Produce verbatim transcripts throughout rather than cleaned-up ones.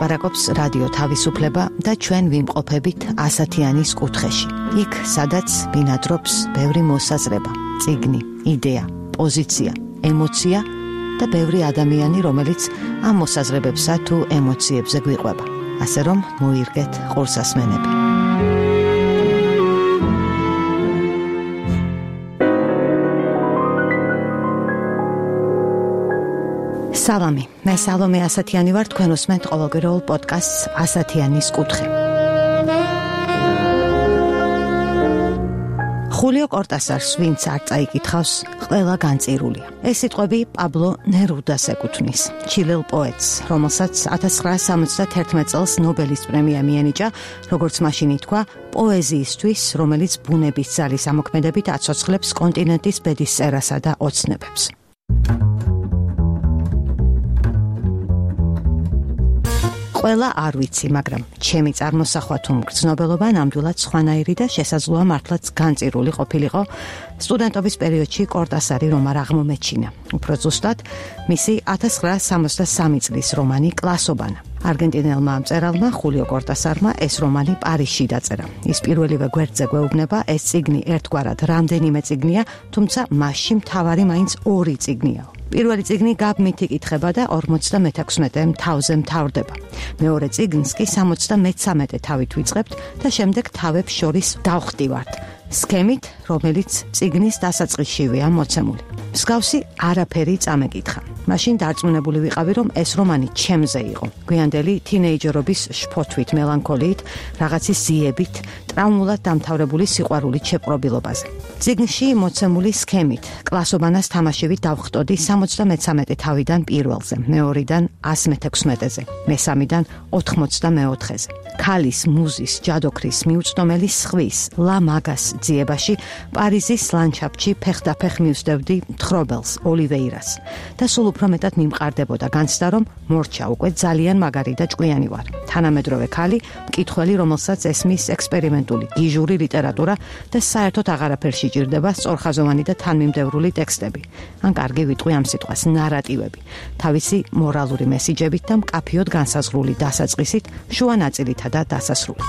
ლაპარაკობს რადიო თავისუფლება და ჩვენ ვიმყოფებით ასათიანის კუთხეში. იქ, სადაც ბინადრობს ბევრი მოსაზრება, წიგნი, იდეა, პოზიცია, ემოცია და ბევრი ადამიანი, რომელიც ამ მოსაზრებებსა თუ ემოციებზე გვიყვება. ასე რომ მოირგეთ ყურსასმენები. სალამი, მე სალომე ასათიანი ვარ, თქვენ უსმენთ ყოველკვირეულ პოდკასტს ასათიანის კუთხე. ხულიო კორტასარს ვინც არ წაიკითხავს, ყველა განწირულია. ეს სიტყვები პაბლო ნერუდას ეკუთვნის, ჩილელ პოეტს, რომელსაც ათას ცხრაასი სამოცდათერთმეტ წელს ნობელის პრემია მიენიჭა, როგორც მაშინ ითქვა, პოეზიისთვის, რომელიც ბუნების ძალის ამოქმედებით აცოცხლებს კონტინენტის ბედისწერასა და ოცნებებს. ყველა არ ვიცი, მაგრამ ჩემი წარმოსახვა თუ მგრძნობელობა ნამდვილად სხვანაირი და შესაძლოა მართლაც განწირული ყოფილიყო სტუდენტობის პერიოდში კორტასარი რომ არ აღმომეჩინა. უფრო ზუსტად, მისი ათას ცხრაასი სამოცდასამი წლის რომანი კლასობანა. არგენტინელმა მწერალმა ხულიო კორტასარმა ეს რომანი პარიზში დაწერა. ის პირველივე გვერდზე გვეუბნება, ეს წიგნი ერთგვარად რამდენიმე წიგნია, თუმცა მასში მთავარი მაინც ორი წიგნია. პირველი წიგნი გაბმით იკითხება და ორმოცდამეთექვსმეტე თავზე მთავრდება. მეორე წიგნს კი სამოცდამეცამეტე თავით ვიწყებთ და შემდეგ თავებს შორის დავხტივართ. სქემით, რომელიც წიგნის დასაწყისშივეა მოცემული. მსგავსი არაფერი წამეკითხა. მაშინ დარწმუნებული ვიყავი, რომ ეს რომანი ჩემზე იყო. გვიანდელი თინეიჯერობის შფოთვით, მელანქოლიით, რაღაცის ზიებით, ტრაუმულად დამთავრებული სიყვარულით შეპყრობილობაზე. წიგნში მოცემული სქემით, კლასობანას თამაშივით დავხტოდი სამოცდამეცამეტე თავიდან პირველზე, მეორიდან ასი მეთექვსმეტეზე, მესამიდან ოთხმოცდამეოთხეზე. ქალის, მუზის, ჯადოქრის, მიუწვდომელი სხვის, ლა მაგას ძიებაში, პარიზის ლანდშაფტში ფეხდაფეხ მივსდევდი მთხრობელს, ოლივეირას და სულ უფრო მეტად მიმყარდებოდა განცდა, რომ მორჩა უკვე ძალიან მაგარი და ჭკვიანი ვარ. თანამედროვე ქალი, მკითხველი, რომელსაც ესმის ექსპერიმენტული, გიჟური ლიტერატურა და საერთოდ აღარაფერში ჭირდება სწორხაზოვანი და თანმიმდევრული ტექსტები. ან კარგი ვიტყვი ამ სიტყვას, ნარატივები, თავისი მორალური მესიჯებით და მკაფიოდ განსაზღვრული დასაწყისით, შუა ნაწილითა და დასასრულით.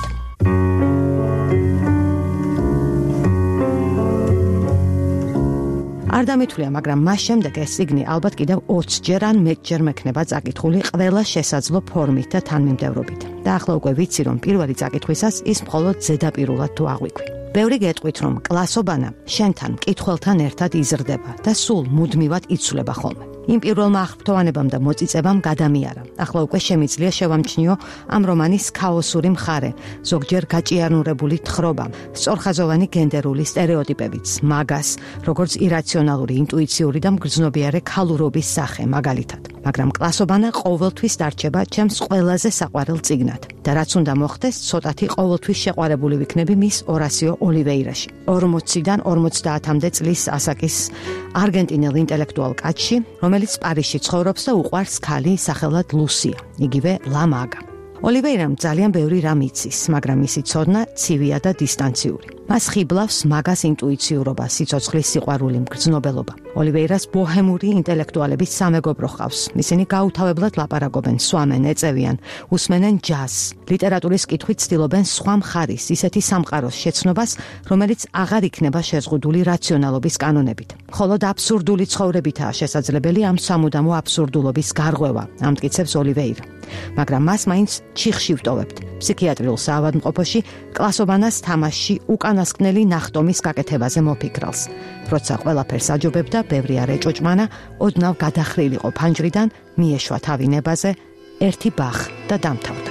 არ დამითვლია, მაგრამ მას შემდეგ ეს წიგნი ალბათ კიდევ ოცჯერ ან მეტჯერ მექნება წაკითხული ყველა შესაძლო ფორმით და თანმიმდევრობით. და ახლა უკვე ვიცი, რომ პირველი წაკითხვისას ის მხოლოდ ზედაპირულად თუ აღვიქვი. ბევრი გეტყვით, რომ კლასობანა შენთან მკითხველთან ერთად იზრდება და სულ მუდმივად იცვლება ხოლმე. იმ პირველმა აღფრთოვანებამ და მოწიწებამ გადამიარა. ახლა უკვე შემიძლია შევამჩნიო ამ რომანის ქაოსური მხარე, ზოგჯერ გაჭიანურებული თხრობა, სწორხაზოვანი გენდერული სტერეოტიპებიც, მაგას, როგორც ირაციონალური, ინტუიციური და მგრძნობიარე ქალურობის სახე, მაგალითად. მაგრამ კლასობანა ყოველთვის დარჩება ჩემს ყველაზე საყვარელ წიგნად. და რაც უნდა მოხდეს, ცოტათი ყოველთვის შეყვარებული ვიქნები მის ორასიო ოლივეირაში. ორმოციდან ორმოცდაათამდე წლის ასაკის არგენტინელ ინტელექტუალ კაცში, რომელიც პარიზში ცხოვრობს და უყვარს ქალი სახელად ლუსია, იგივე ლა მაგა. ოლივეირამ ძალიან ბევრი რამ იცის, მაგრამ მისი ცოდნა ცივია და დისტანციური. მას ხიბლავს მაგას ინტუიციურობა, სიცოცხლის სიყვარული, მგრძნობელობა. ოლივეირას ბოჰემური ინტელექტუალების სამეგობრო ჰყავს. ისინი გაუთავებლად ლაპარაკობენ, სვამენ, ეწევიან, უსმენენ ჯაზს. ლიტერატურის კითხვით ცდილობენ სხვა მხარის, ისეთი სამყაროს შეცნობას, რომელიც აღარ იქნება შეზღუდული რაციონალობის კანონებით. მხოლოდ აბსურდული ცხოვრებითაა შესაძლებელი ამ სამუდამო აბსურდულობის გარღვევა, ამტკიცებს ოლივეირა. მაგრამ მას მაინც ჩიხში ვტოვებთ. ფსიქიატრიულ საავადმყოფოში კლასობანას თამაშში უკანასკნელი ნახტომის გაკეთებაზე მოფიქრალს. როცა ყველაფერს აჯობებდა, ბევრი არ ეჭოჭმანა, ოდნავ გადახრილიყო ფანჯრიდან, მიეშვა თავი ნებაზე, ერთი ბახ და დამთავრდა.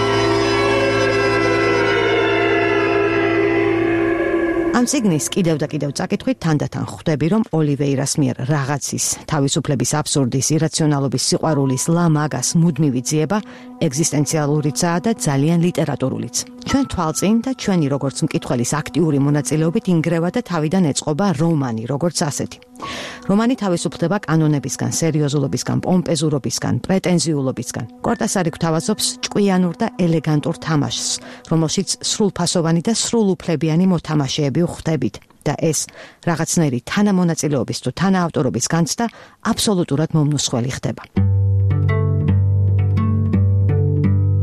ამ წიგნის კიდევ და კიდევ წაკითხვით თანდათან ხვდები, რომ ოლივეირას მიერ რაღაცის, თავისუფლების აბსურდის, ირაციონალობის, სიყვარულის, ლა მაგას მუდმივი ძიება ეგზისტენციალურიცაა და ძალიან ლიტერატურულიც. ჩვენ თვალწინ და ჩვენი როგორც მკითხველის აქტიური მონაწილეობით ინგრევა და თავიდან ეწყობა რომანი, როგორც ასეთი. რომანი თავისუფლდება კანონებისგან, სერიოზულობისგან, პომპეზურობისგან, პრეტენზიულობისგან. კორტასარი გვთავაზობს ჭკვიანურ და ელეგანტურ თამაშს, რომელშიც სრულფასოვანი და სრულუფლებიანი მოთამაშეები ვხვდებით. და ეს რაღაცნაირი თანამონაწილეობის თუ თანაავტორობის განცდა აბსოლუტურად მომნუსხველი ხდება.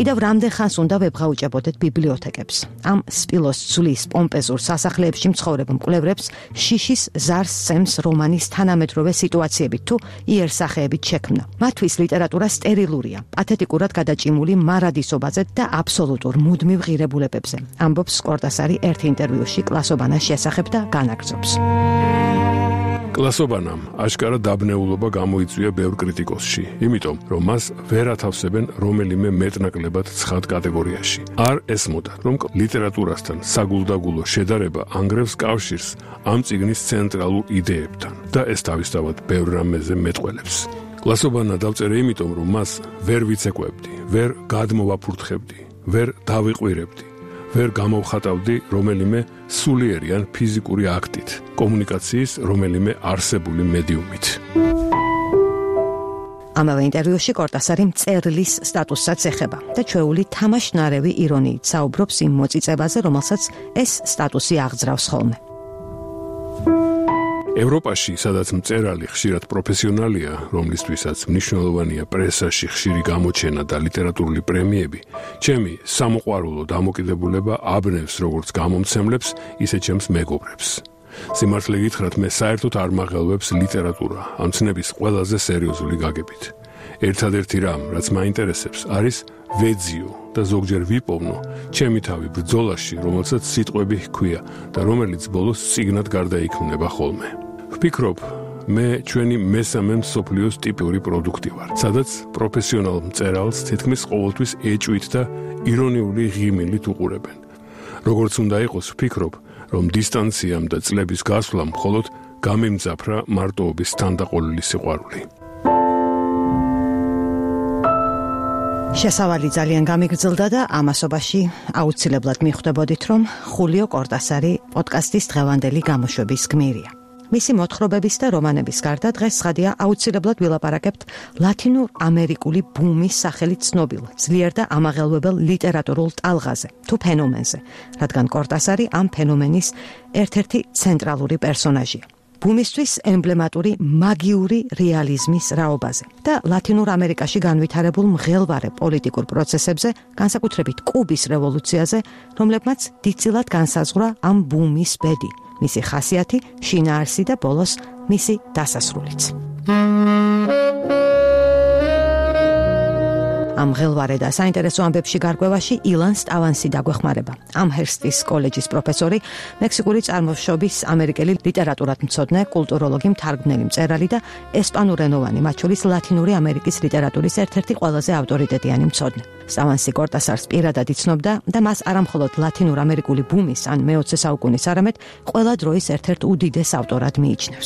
კიდევ რამდენ ხანს უნდა ვებღაუჭებოდეთ ბიბლიოთეკებს? ამ სპილოს ცვლის პომპეზურ სასახლეებში მცხოვრებ მკვლევრებს შიშის ზარს სცემს რომანის თანამედროვე სიტუაციებით თუ იერსახეებით შექმნა. მათთვის ლიტერატურა სტერილურია, პათეტიკურად გადაჭიმული მარადისობაზე და აბსოლუტურ მუდმივ ღირებულებებზე. ამბობს კორტასარი ერთ ინტერვიუში კლასობანას შესახებ და განაგრძობს. კლასობანამ აშკარა დაბნეულობა გამოიწვია ბევრ კრიტიკოსში, იმიტომ რომ მას ვერ ათავსებენ რომელიმე მეტნაკლებად ცხად კატეგორიაში. არ ესმოდა, რომ ლიტერატურასთან საგულდაგულო შედარება ანგრევს კავშირს ამ წიგნის ცენტრალურ იდეებთან და ეს თავისთავად ბევრ რამეზე მეტყველებს. კლასობანა დავწერე იმიტომ, რომ მას ვერ ვიცეკვებდი, ვერ გადმოვაფურთხებდი, ვერ დავიყვირებდი. ვერ გამოვხატავდი რომელიმე სულიერი ან ფიზიკური აქტით, კომუნიკაციის რომელიმე არსებული მედიუმით. ამავე ინტერვიუში კორტასარი მწერლის სტატუსსაც ეხება და ჩვეული თამაშნარევი ირონიით საუბრობს იმ მოწიწებაზე, რომელსაც ეს სტატუსი აღძრავს ხოლმე. ევროპაში, სადაც მწერალი ხშირად პროფესიონალია, რომლისთვისაც მნიშვნელოვანია პრესაში ხშირი გამოჩენა და ლიტერატურული პრემიები, ჩემი სამოყვარულო დამოკიდებულება აბნევს როგორც გამომცემლებს, ისე ჩემს მეგობრებს. სიმართლე გითხრათ, მე საერთოდ არ მაღელვებს ლიტერატურა ამ ცნების ყველაზე სერიოზული გაგებით. ერთადერთი რამ, რაც მაინტერესებს, არის ვეძიო და ზოგჯერ ვიპოვნო ჩემი თავი ბრძოლაში, რომელსაც სიტყვები ჰქვია და რომელიც ბოლოს წიგნად გარდაიქმნება ხოლმე. ვფიქრობ, მე ჩვენი მესამე მსოფლიოს ტიპური პროდუქტი ვარ, სადაც პროფესიონალ მწერალს თითქმის ყოველთვის ეჭვით და ირონიული ღიმილით უყურებენ. როგორც უნდა იყოს, ვფიქრობ, რომ დისტანციამ და წლების გასვლამ მხოლოდ გამიმძაფრა მარტოობის თანდაყოლილი სიყვარული. შესავალი ძალიან გამიგრძელდა და ამასობაში აუცილებლად მიხვდებოდით, რომ ხულიო კორტასარი პოდკასტის დღევანდელი გამოშვების გმირია. მისი მოთხრობების და რომანების გარდა დღეს ცხადია აუცილებლად ვილაპარაკებთ ლათინურ ამერიკული ბუმის სახელით ცნობილ, ძლიერ და ამაღელვებელ ლიტერატურულ ტალღაზე თუ ფენომენზე, რადგან კორტასარი ამ ფენომენის ერთ-ერთი ცენტრალური პერსონაჟია. ბუმისთვის ემბლემატური მაგიური რეალიზმის რაობაზე და ლათინურ ამერიკაში განვითარებულ მღელვარე პოლიტიკურ პროცესებზე, განსაკუთრებით კუბის რევოლუციაზე, რომლებმაც დიდწილად განსაზღვრა ამ ბუმის ბედი, მისი ხასიათი, შინაარსი და ბოლოს მისი დასასრულიც. ამ მღელვარე და საინტერესო ამბებში გარკვევაში ილან სტავანსი დაგვეხმარება. ამჰერსტის კოლეჯის პროფესორი, მექსიკური წარმოშობის ამერიკელი ლიტერატურათმცოდნე, კულტუროლოგი, მთარგმნელი, მწერალი და ესპანურენოვანი, მათ შორის ლათინური ამერიკის ლიტერატურის ერთ-ერთი ყველაზე ავტორიტეტიანი მცოდნე. სტავანსი კორტასარს პირადად იცნობდა და მას არამხოლოდ ლათინურ ამერიკული ბუმის ან მეოცე საუკუნის, არამედ ყველა დროის ერთ-ერთ უდიდეს ავტორად მიიჩნევს.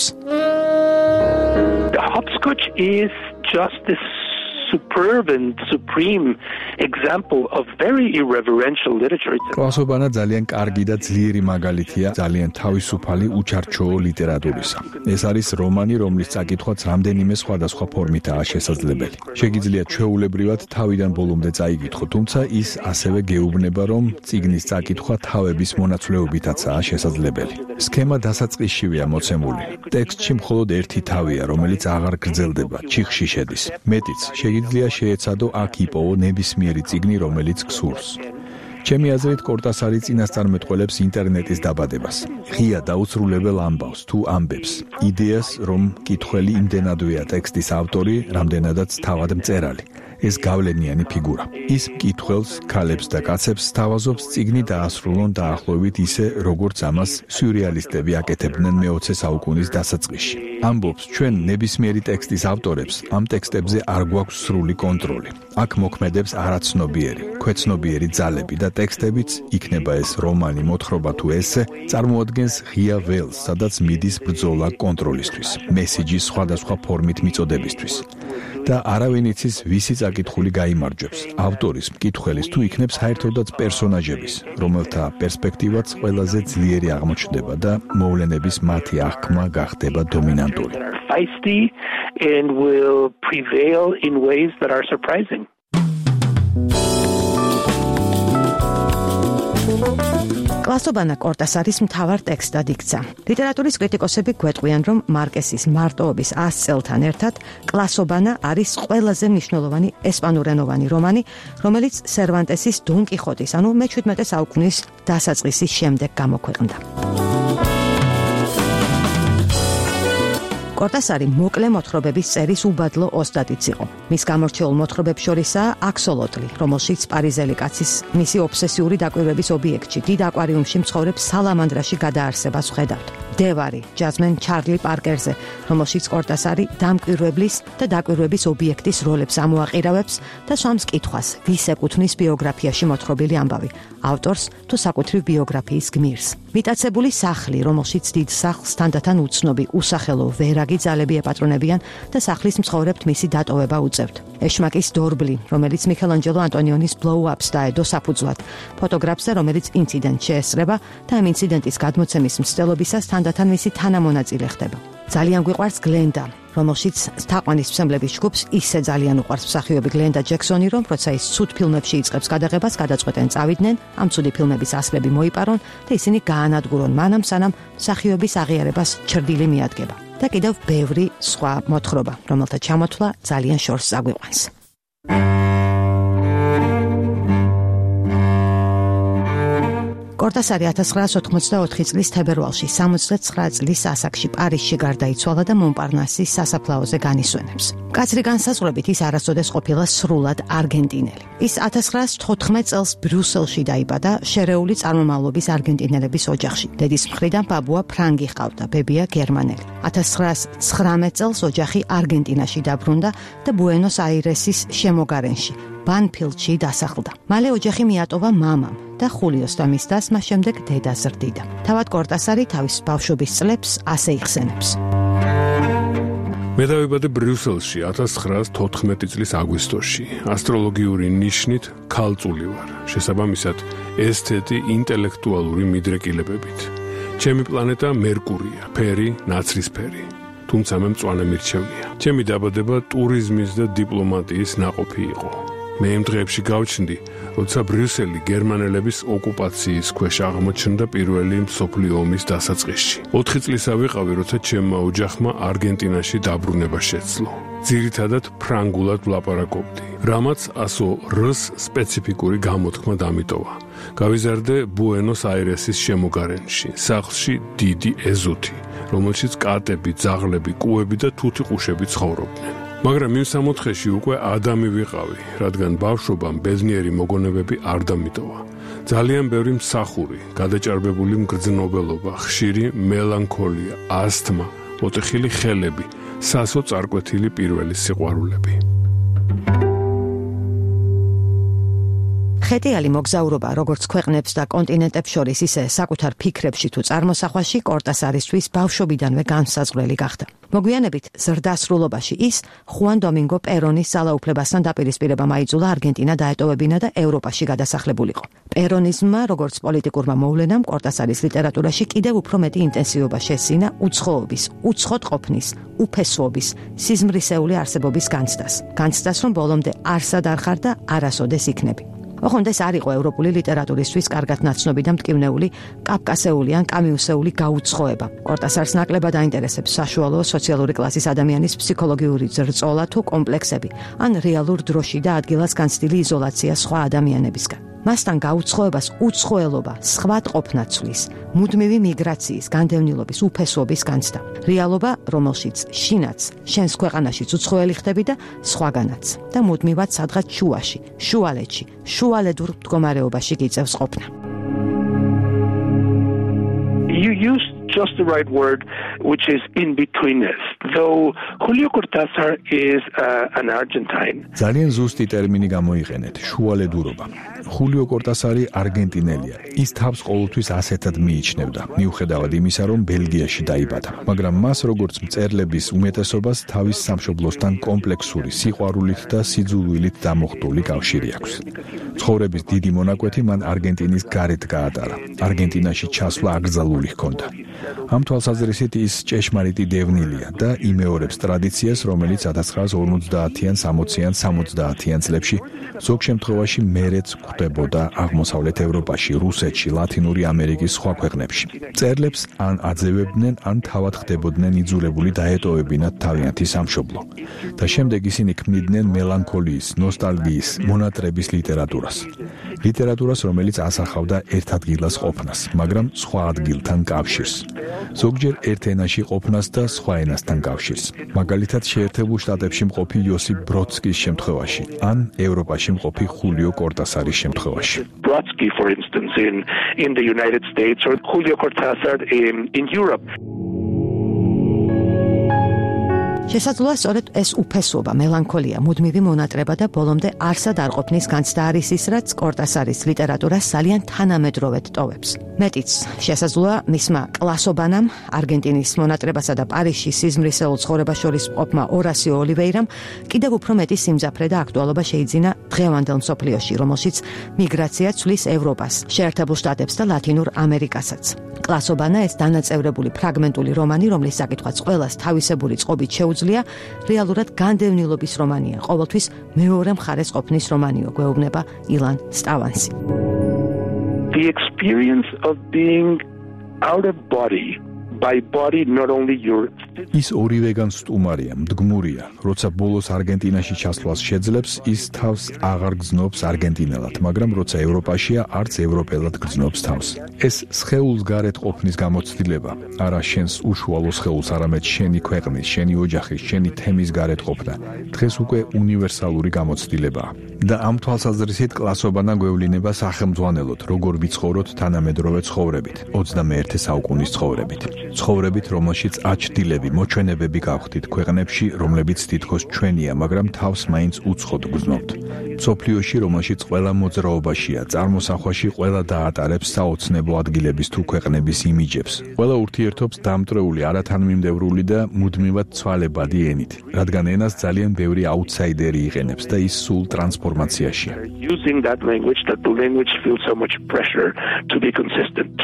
The hopscotch is just this superb and supreme example of very irreverential literature. კლასობანა ძალიან კარგი და ძლიერი მაგალითია ძალიან თავისუფალი უჩარჩოო ლიტერატურისა. ეს არის რომანი, რომლის წაკითხვაც რამდენიმე სხვადასხვა ფორმითაა შესაძლებელი. შეგიძლია ჩვეულებრივად თავიდან ბოლომდე წაიკითხო, თუმცა ის ასევე გეუბნება, რომ წიგნის წაკითხვა თავების მონაცვლეობითაცაა შესაძლებელი. სქემა დასაწყისშივეა მოცემული. ტექსტში მხოლოდ ერთი თავია, რომელიც აღარ გრძელდება, ჩიხში შედის. მეტიც, შეიძლება შეეცადო აქ იპოვო ნებისმიერი წიგნი, რომელიც გსურს. ჩემი აზრით, კორტასარი წინასწარმეტყველებს ინტერნეტის დაბადებას. ღია დაუცრულებელ ამბავს თუ ამბებს, იდეას, რომ მკითხველი იმდენადვეა ტექსტის ავტორი, რამდენადაც თავად მწერალი. ეს გავლენიანი ფიგურა. ის მკითხველს, ქალებს და კაცებს სთავაზობს წიგნი დაასრულონ დაახლოებით ისე, როგორც ამას სიურეალისტები აკეთებდნენ მეოცე საუკუნის დასაწყისში. ამბობს, ჩვენ ნებისმიერი ტექსტის ავტორებს ამ ტექსტებზე არ გვაქვს სრული კონტროლი. აქ მოქმედებს არაცნობიერი, ქვეცნობიერი ძალები და ტექსტებიც, იქნება ეს რომანი, მოთხრობა თუ ესე, წარმოადგენს ღია ველს, სადაც მიდის ბრძოლა კონტროლისთვის, მესიჯის სხვადასხვა ფორმით მიწოდებისთვის. და არავინ იცის, ვისი წაკითხული გაიმარჯვებს, ავტორის, მკითხველის თუ იქნებს საერთოდაც პერსონაჟების, რომელთა პერსპექტივაც ყველაზე ძლიერი აღმოჩნდება და მოვლენების მათი აღქმა გახდება დომინანტური. Feisty and will prevail in ways that are surprising. კლასობანა კორტასარის მთავარ ტექსტად იქცა. ლიტერატურის კრიტიკოსები გვეტყვიან, რომ მარკესის მარტოობის ას წელთან ერთად კლასობანა არის ყველაზე მნიშვნელოვანი ესპანურენოვანი რომანი, რომელიც სერვანტესის დონ კიხოტის, ანუ მეჩვიდმეტე საუკუნის დასაწყისის შემდეგ გამოქვეყნდა. კორტასარი მოკლე მოთხრობების წერის უბადლო ოსტატიც იყო. მის გამორჩეულ მოთხრობებს შორისაა აქსოლოტლი, რომელშიც პარიზელი კაცის მისი ობსესიური დაკვირვების ობიექტში, დიდ აკვარიუმში მცხოვრებ სალამანდრაში გადაარსებას ვხედავთ. დევარი, ჯაზმენ ჩარლი პარკერზე, რომელშიც კორტასარი დამკვირვებლის და დაკვირვების ობიექტის როლებს ამოაყირავებს და სვამს კითხვას, ვის ეკუთვნის ბიოგრაფიაში მოთხრობილი ამბავი, ავტორს თუ საკუთრივ ბიოგრაფიის გმირს. მიტაცებული სახლი, რომელშიც დიდ სახლს თანდათან უცნობი, უსახელო ვერაგი ძალები ეპატრონებიან და სახლის მცხოვრებთ მისი დატოვება უწევთ. ეშმაკის დორბლი, რომელიც მიქელანჯელო ანტონიონის blow-ups დაედო საფუძვლად, ფოტოგრაფზე, რომელიც ინციდენტს შეესწრება და ამ ინციდენტის გადმოცემის მცდელობისას თანდათან მისი თანამონაწილე ხდება. ძალიან გვიყვარს გლენდა, რომელშიც თაყვანის მსმლების ჯგუფს ისე ძალიან უყვარს მსახიობი გლენდა ჯექსონი, რომ როცა ის ცუდ ფილმებში იწყებს გადაღებას, გადაწყვეტენ წავიდნენ, ამ ცუდი ფილმების ასლები მოიპარონ და ისინი გაანადგურონ მანამ სანამ მსახიობის აღიარებას ჩრდილი მიადგება. და კიდევ ბევრი სხვა მოთხრობა, რომელთა ჩამოთვლა ძალიან შორს აგვიყვანს. კორტასარი ათას ცხრაას ოთხმოცდაოთხი წლის თებერვალში სამოცდაცხრა წლის ასაკში პარიზში გარდაიცვალა და მონპარნასის სასაფლაოზე განისვენებს. კაცრი განსაზღვრებით ის არასოდეს ყოფილა სრულად არგენტინელი. ის ათას ცხრაას თოთხმეტ წელს ბრიუსელში დაიბადა შერეული წარმომავლობის არგენტინელების ოჯახში. დედის მხრიდან ბაბუა ფრანგი ჰყავდა, ბებია გერმანელი. ათას ცხრაას ცხრამეტ წელს ოჯახი არგენტინაში დაბრუნდა და ბუენოს-აირესის შემოგარენში, ბანფილდში დასახლდა. მალე ოჯახი მიატოვა მამამ და ხულიოს და მის დას, მას შემდეგ დედა ზრდიდა. თავად კორტასარი თავის ბავშვობის წლებს ასე იხსენებს. მე დავიბადე ბრიუსელში ათას ცხრაას თოთხმეტი წლის აგვისტოში. ასტროლოგიური ნიშნით ქალწული ვარ. შესაბამისად, ესთეტი ინტელექტუალური მიდრეკილებებით. ჩემი პლანეტა მერკურია, ფერი ნაცრისფერი. თუმცა მე მწვანე მირჩევნია. ჩემი დაბადება ტურიზმის და დიპლომატიის ნაყოფი იყო. მე იმ დღეებში გავჩნდი, როცა ბრიუსელი გერმანელების ოკუპაციის ქვეშ აღმოჩნდა პირველი მსოფლიო ომის დასაწყისში. ოთხი წლისა ვიყავი, როცა ჩემმა ოჯახმა არგენტინაში დაბრუნება შეძლო. ძირითადად ფრანგულად ვლაპარაკობდი, რამაც ასო რს სპეციფიკური გამოთქმა დამიტოვა. გავიზარდე ბუენოს-აირესის შემოგარენში, სახლში დიდი ეზოთი, რომელშიც კატები, ძაღლები, კუები და თუთიყუშები ცხოვრობდნენ. მაგრამ იმ სამოთხეში უკვე ადამი ვიყავი, რადგან ბავშვობამ ბედნიერი მოგონებები არ დამიტოვა. ძალიან ბევრი მსახური, გადაჭარბებული მგრძნობელობა, ხშირი მელანქოლია, ასთმა, მოტეხილი ხელები, სასო წარკვეთილი პირველი სიყვარულები. ხეტიალი მოგზაურობა, როგორც ქვეყნებს და კონტინენტებს შორის, ისე საკუთარ ფიქრებში თუ წარმოსახვაში კორტასარისთვის ბავშვობიდანვე განსაზღვრელი გახდა. მოგვიანებით ზრდასრულობაში ის ხუან დომინგო პერონის ძალაუფლებასთან დაპირისპირებამ აიძულა არგენტინა დაეტოვებინა და ევროპაში გადასახლებულიყო. პერონიზმმა, როგორც პოლიტიკურმა მოვლენამ, კორტასარის ლიტერატურაში კიდევ უფრო მეტი ინტენსივობა შესძინა უცხოობის, უცხოდ ყოფნის, უფესობის, სიზმრისეული არსებობის განცდას. განცდას, რომ ბოლომდე არსად არ ხარ და არასოდეს იქნები. ოღონდ ეს არ იყო ევროპული ლიტერატურისთვის კარგად ნაცნობი და მტკივნეული კავკასეული ან კამიუსეული გაუცხოება. კორტასარს ნაკლებად აინტერესებს საშუალო სოციალური კლასის ადამიანის ფსიქოლოგიური ზრწოლა თუ კომპლექსები, ან რეალურ დროში და ადგილას განცდილი იზოლაცია სხვა ადამიანებისგან. მასთან გაუცხოებას უცხოელობა, სხვადყოფნა ცვლის, მუდმივი მიგრაციის, განდევნილობის, უფესობის განცდა. რეალობა, რომელშიც შინაც, შენს ქვეყანაშიც უცხოელი ხდები და სხვაგანაც და მუდმივად სადღაც შუაში, შუალედში, შუალედურ მდგომარეობაში გიწევს ყოფნა. You used just the right word, which is in-betweenness. Though Julio Cortázar is uh, an Argentine. ძალიან ზუსტი ტერმინი გამოიყენეთ, შუალედურობა. ხულიო კორტასარი არგენტინელია. ის თავს ყოველთვის ასეთად მიიჩნევდა, მიუხედავად იმისა, რომ ბელგიაში დაიბადა. მაგრამ მას, როგორც მწერლების უმეტესობას, თავის სამშობლოსთან კომპლექსური სიყვარულით და სიძულვილით დამოხტული კავშირი აქვს. ცხოვრების დიდი მონაკვეთი მან არგენტინის გარეთ გაატარა. არგენტინაში ჩასვლა აკრძალული ჰქონდა. ამ თვალსაზრისით ის ჭეშმარიტი დევნილია და იმეორებს ტრადიციას, რომელიც ათას ცხრაას ორმოცდაათიან, სამოციან, სამოცდაათიან წლებში ზოგ შემთხვევაში მერეც გვხვდებოდა აღმოსავლეთ ევროპაში, რუსეთში, ლათინური ამერიკის სხვა ქვეყნებში. მწერლებს ან აძევებდნენ, ან თავად ხდებოდნენ იძულებული დაეტოვებინათ თავიანთი სამშობლო. და შემდეგ ისინი ქმნიდნენ მელანქოლიის, ნოსტალგიის, მონატრების ლიტერატურას. ლიტერატურას, რომელიც ასახავდა ერთ ადგილას ყოფნას, მაგრამ სხვა ადგილთან კავშირს. ზოგჯერ ერთ ენაში ყოფნას და სხვა ენასთან კავშირს. მაგალითად, შეერთებულ შტატებში მყოფი იოსიფ ბროდსკის შემთხვევაში, ან ევროპაში მყოფი ხულიო კორტასარის შემთხვევაში. Brodsky, for instance, in in the United States, or Julio Cortázar in in Europe. შესაძლოა სწორედ ეს უფესობა, მელანქოლია, მუდმივი მონატრება და ბოლომდე არსად არ ყოფნის განცდა არის ის, რაც კორტასარის ლიტერატურას ძალიან თანამედროვედ ტოვებს. მეტიც, შესაძლოა მისმა კლასობანამ, არგენტინის მონატრებასა და პარიზში სიზმრისეულ ცხოვრებას შორის ყოფმა ორასიო ოლივეირამ კიდევ უფრო მეტი სიმძაფრე და აქტუალობა შეიძინა დღევანდელ მსოფლიოში, რომელშიც მიგრაცია ცვლის ევროპას, შეერთებულ შტატებს და ლათინურ ამერიკასაც. კლასობანა ეს დანაწევრებული ფრაგმენტული რომანი, რომლის საკითხვაც ყველას თავისებური წყობით შეუძლია, რეალურად განდევნილობის რომანია, ყოველთვის მეორე მხარეს ყოფნის რომანიო, გვეუბნება ილან სტავანსი. The experience of being out of body, by body not only your ის ორივეგან სტუმარია, მდგმურია, როცა ბოლოს არგენტინაში ჩასვლას შეძლებს, ის თავს აღარ გრძნობს არგენტინელად, მაგრამ როცა ევროპაშია, არც ევროპელად გრძნობს თავს. ეს სხეულს გარეთ ყოფნის გამოცდილება, არა შენს უშუალო სხეულს, არამედ შენი ქვეყნის, შენი ოჯახის, შენი თემის გარეთ ყოფნა, დღეს უკვე უნივერსალური გამოცდილებაა. და ამ თვალსაზრისით კლასობანა გვევლინება სახელმძღვანელოდ, როგორ ვიცხოვროთ თანამედროვე ცხოვრებით, ოცდამეერთე საუკუნის ცხოვრებით. ცხოვრებით, რომელშიც აჩდილები, მოჩვენებები გავხდით ქვეყნებში, რომლებიც თითქოს ჩვენია, მაგრამ თავს მაინც უცხოდ გრძნობთ. მსოფლიოში, რომელშიც ყველა მოძრაობაშია, წარმოსახვაში ყველა დაატარებს საოცნებო ადგილების თუ ქვეყნების იმიჯებს. ყველა ურთიერთობს დამტრეული, არათანმიმდევრული და მუდმივად ცვალებადი ენით, რადგან ენას ძალიან ბევრი აუთსაიდერი იყენებს და ის სულ ტრანსფორმაციაშია. using that language, that the language feels so much pressure to be consistent.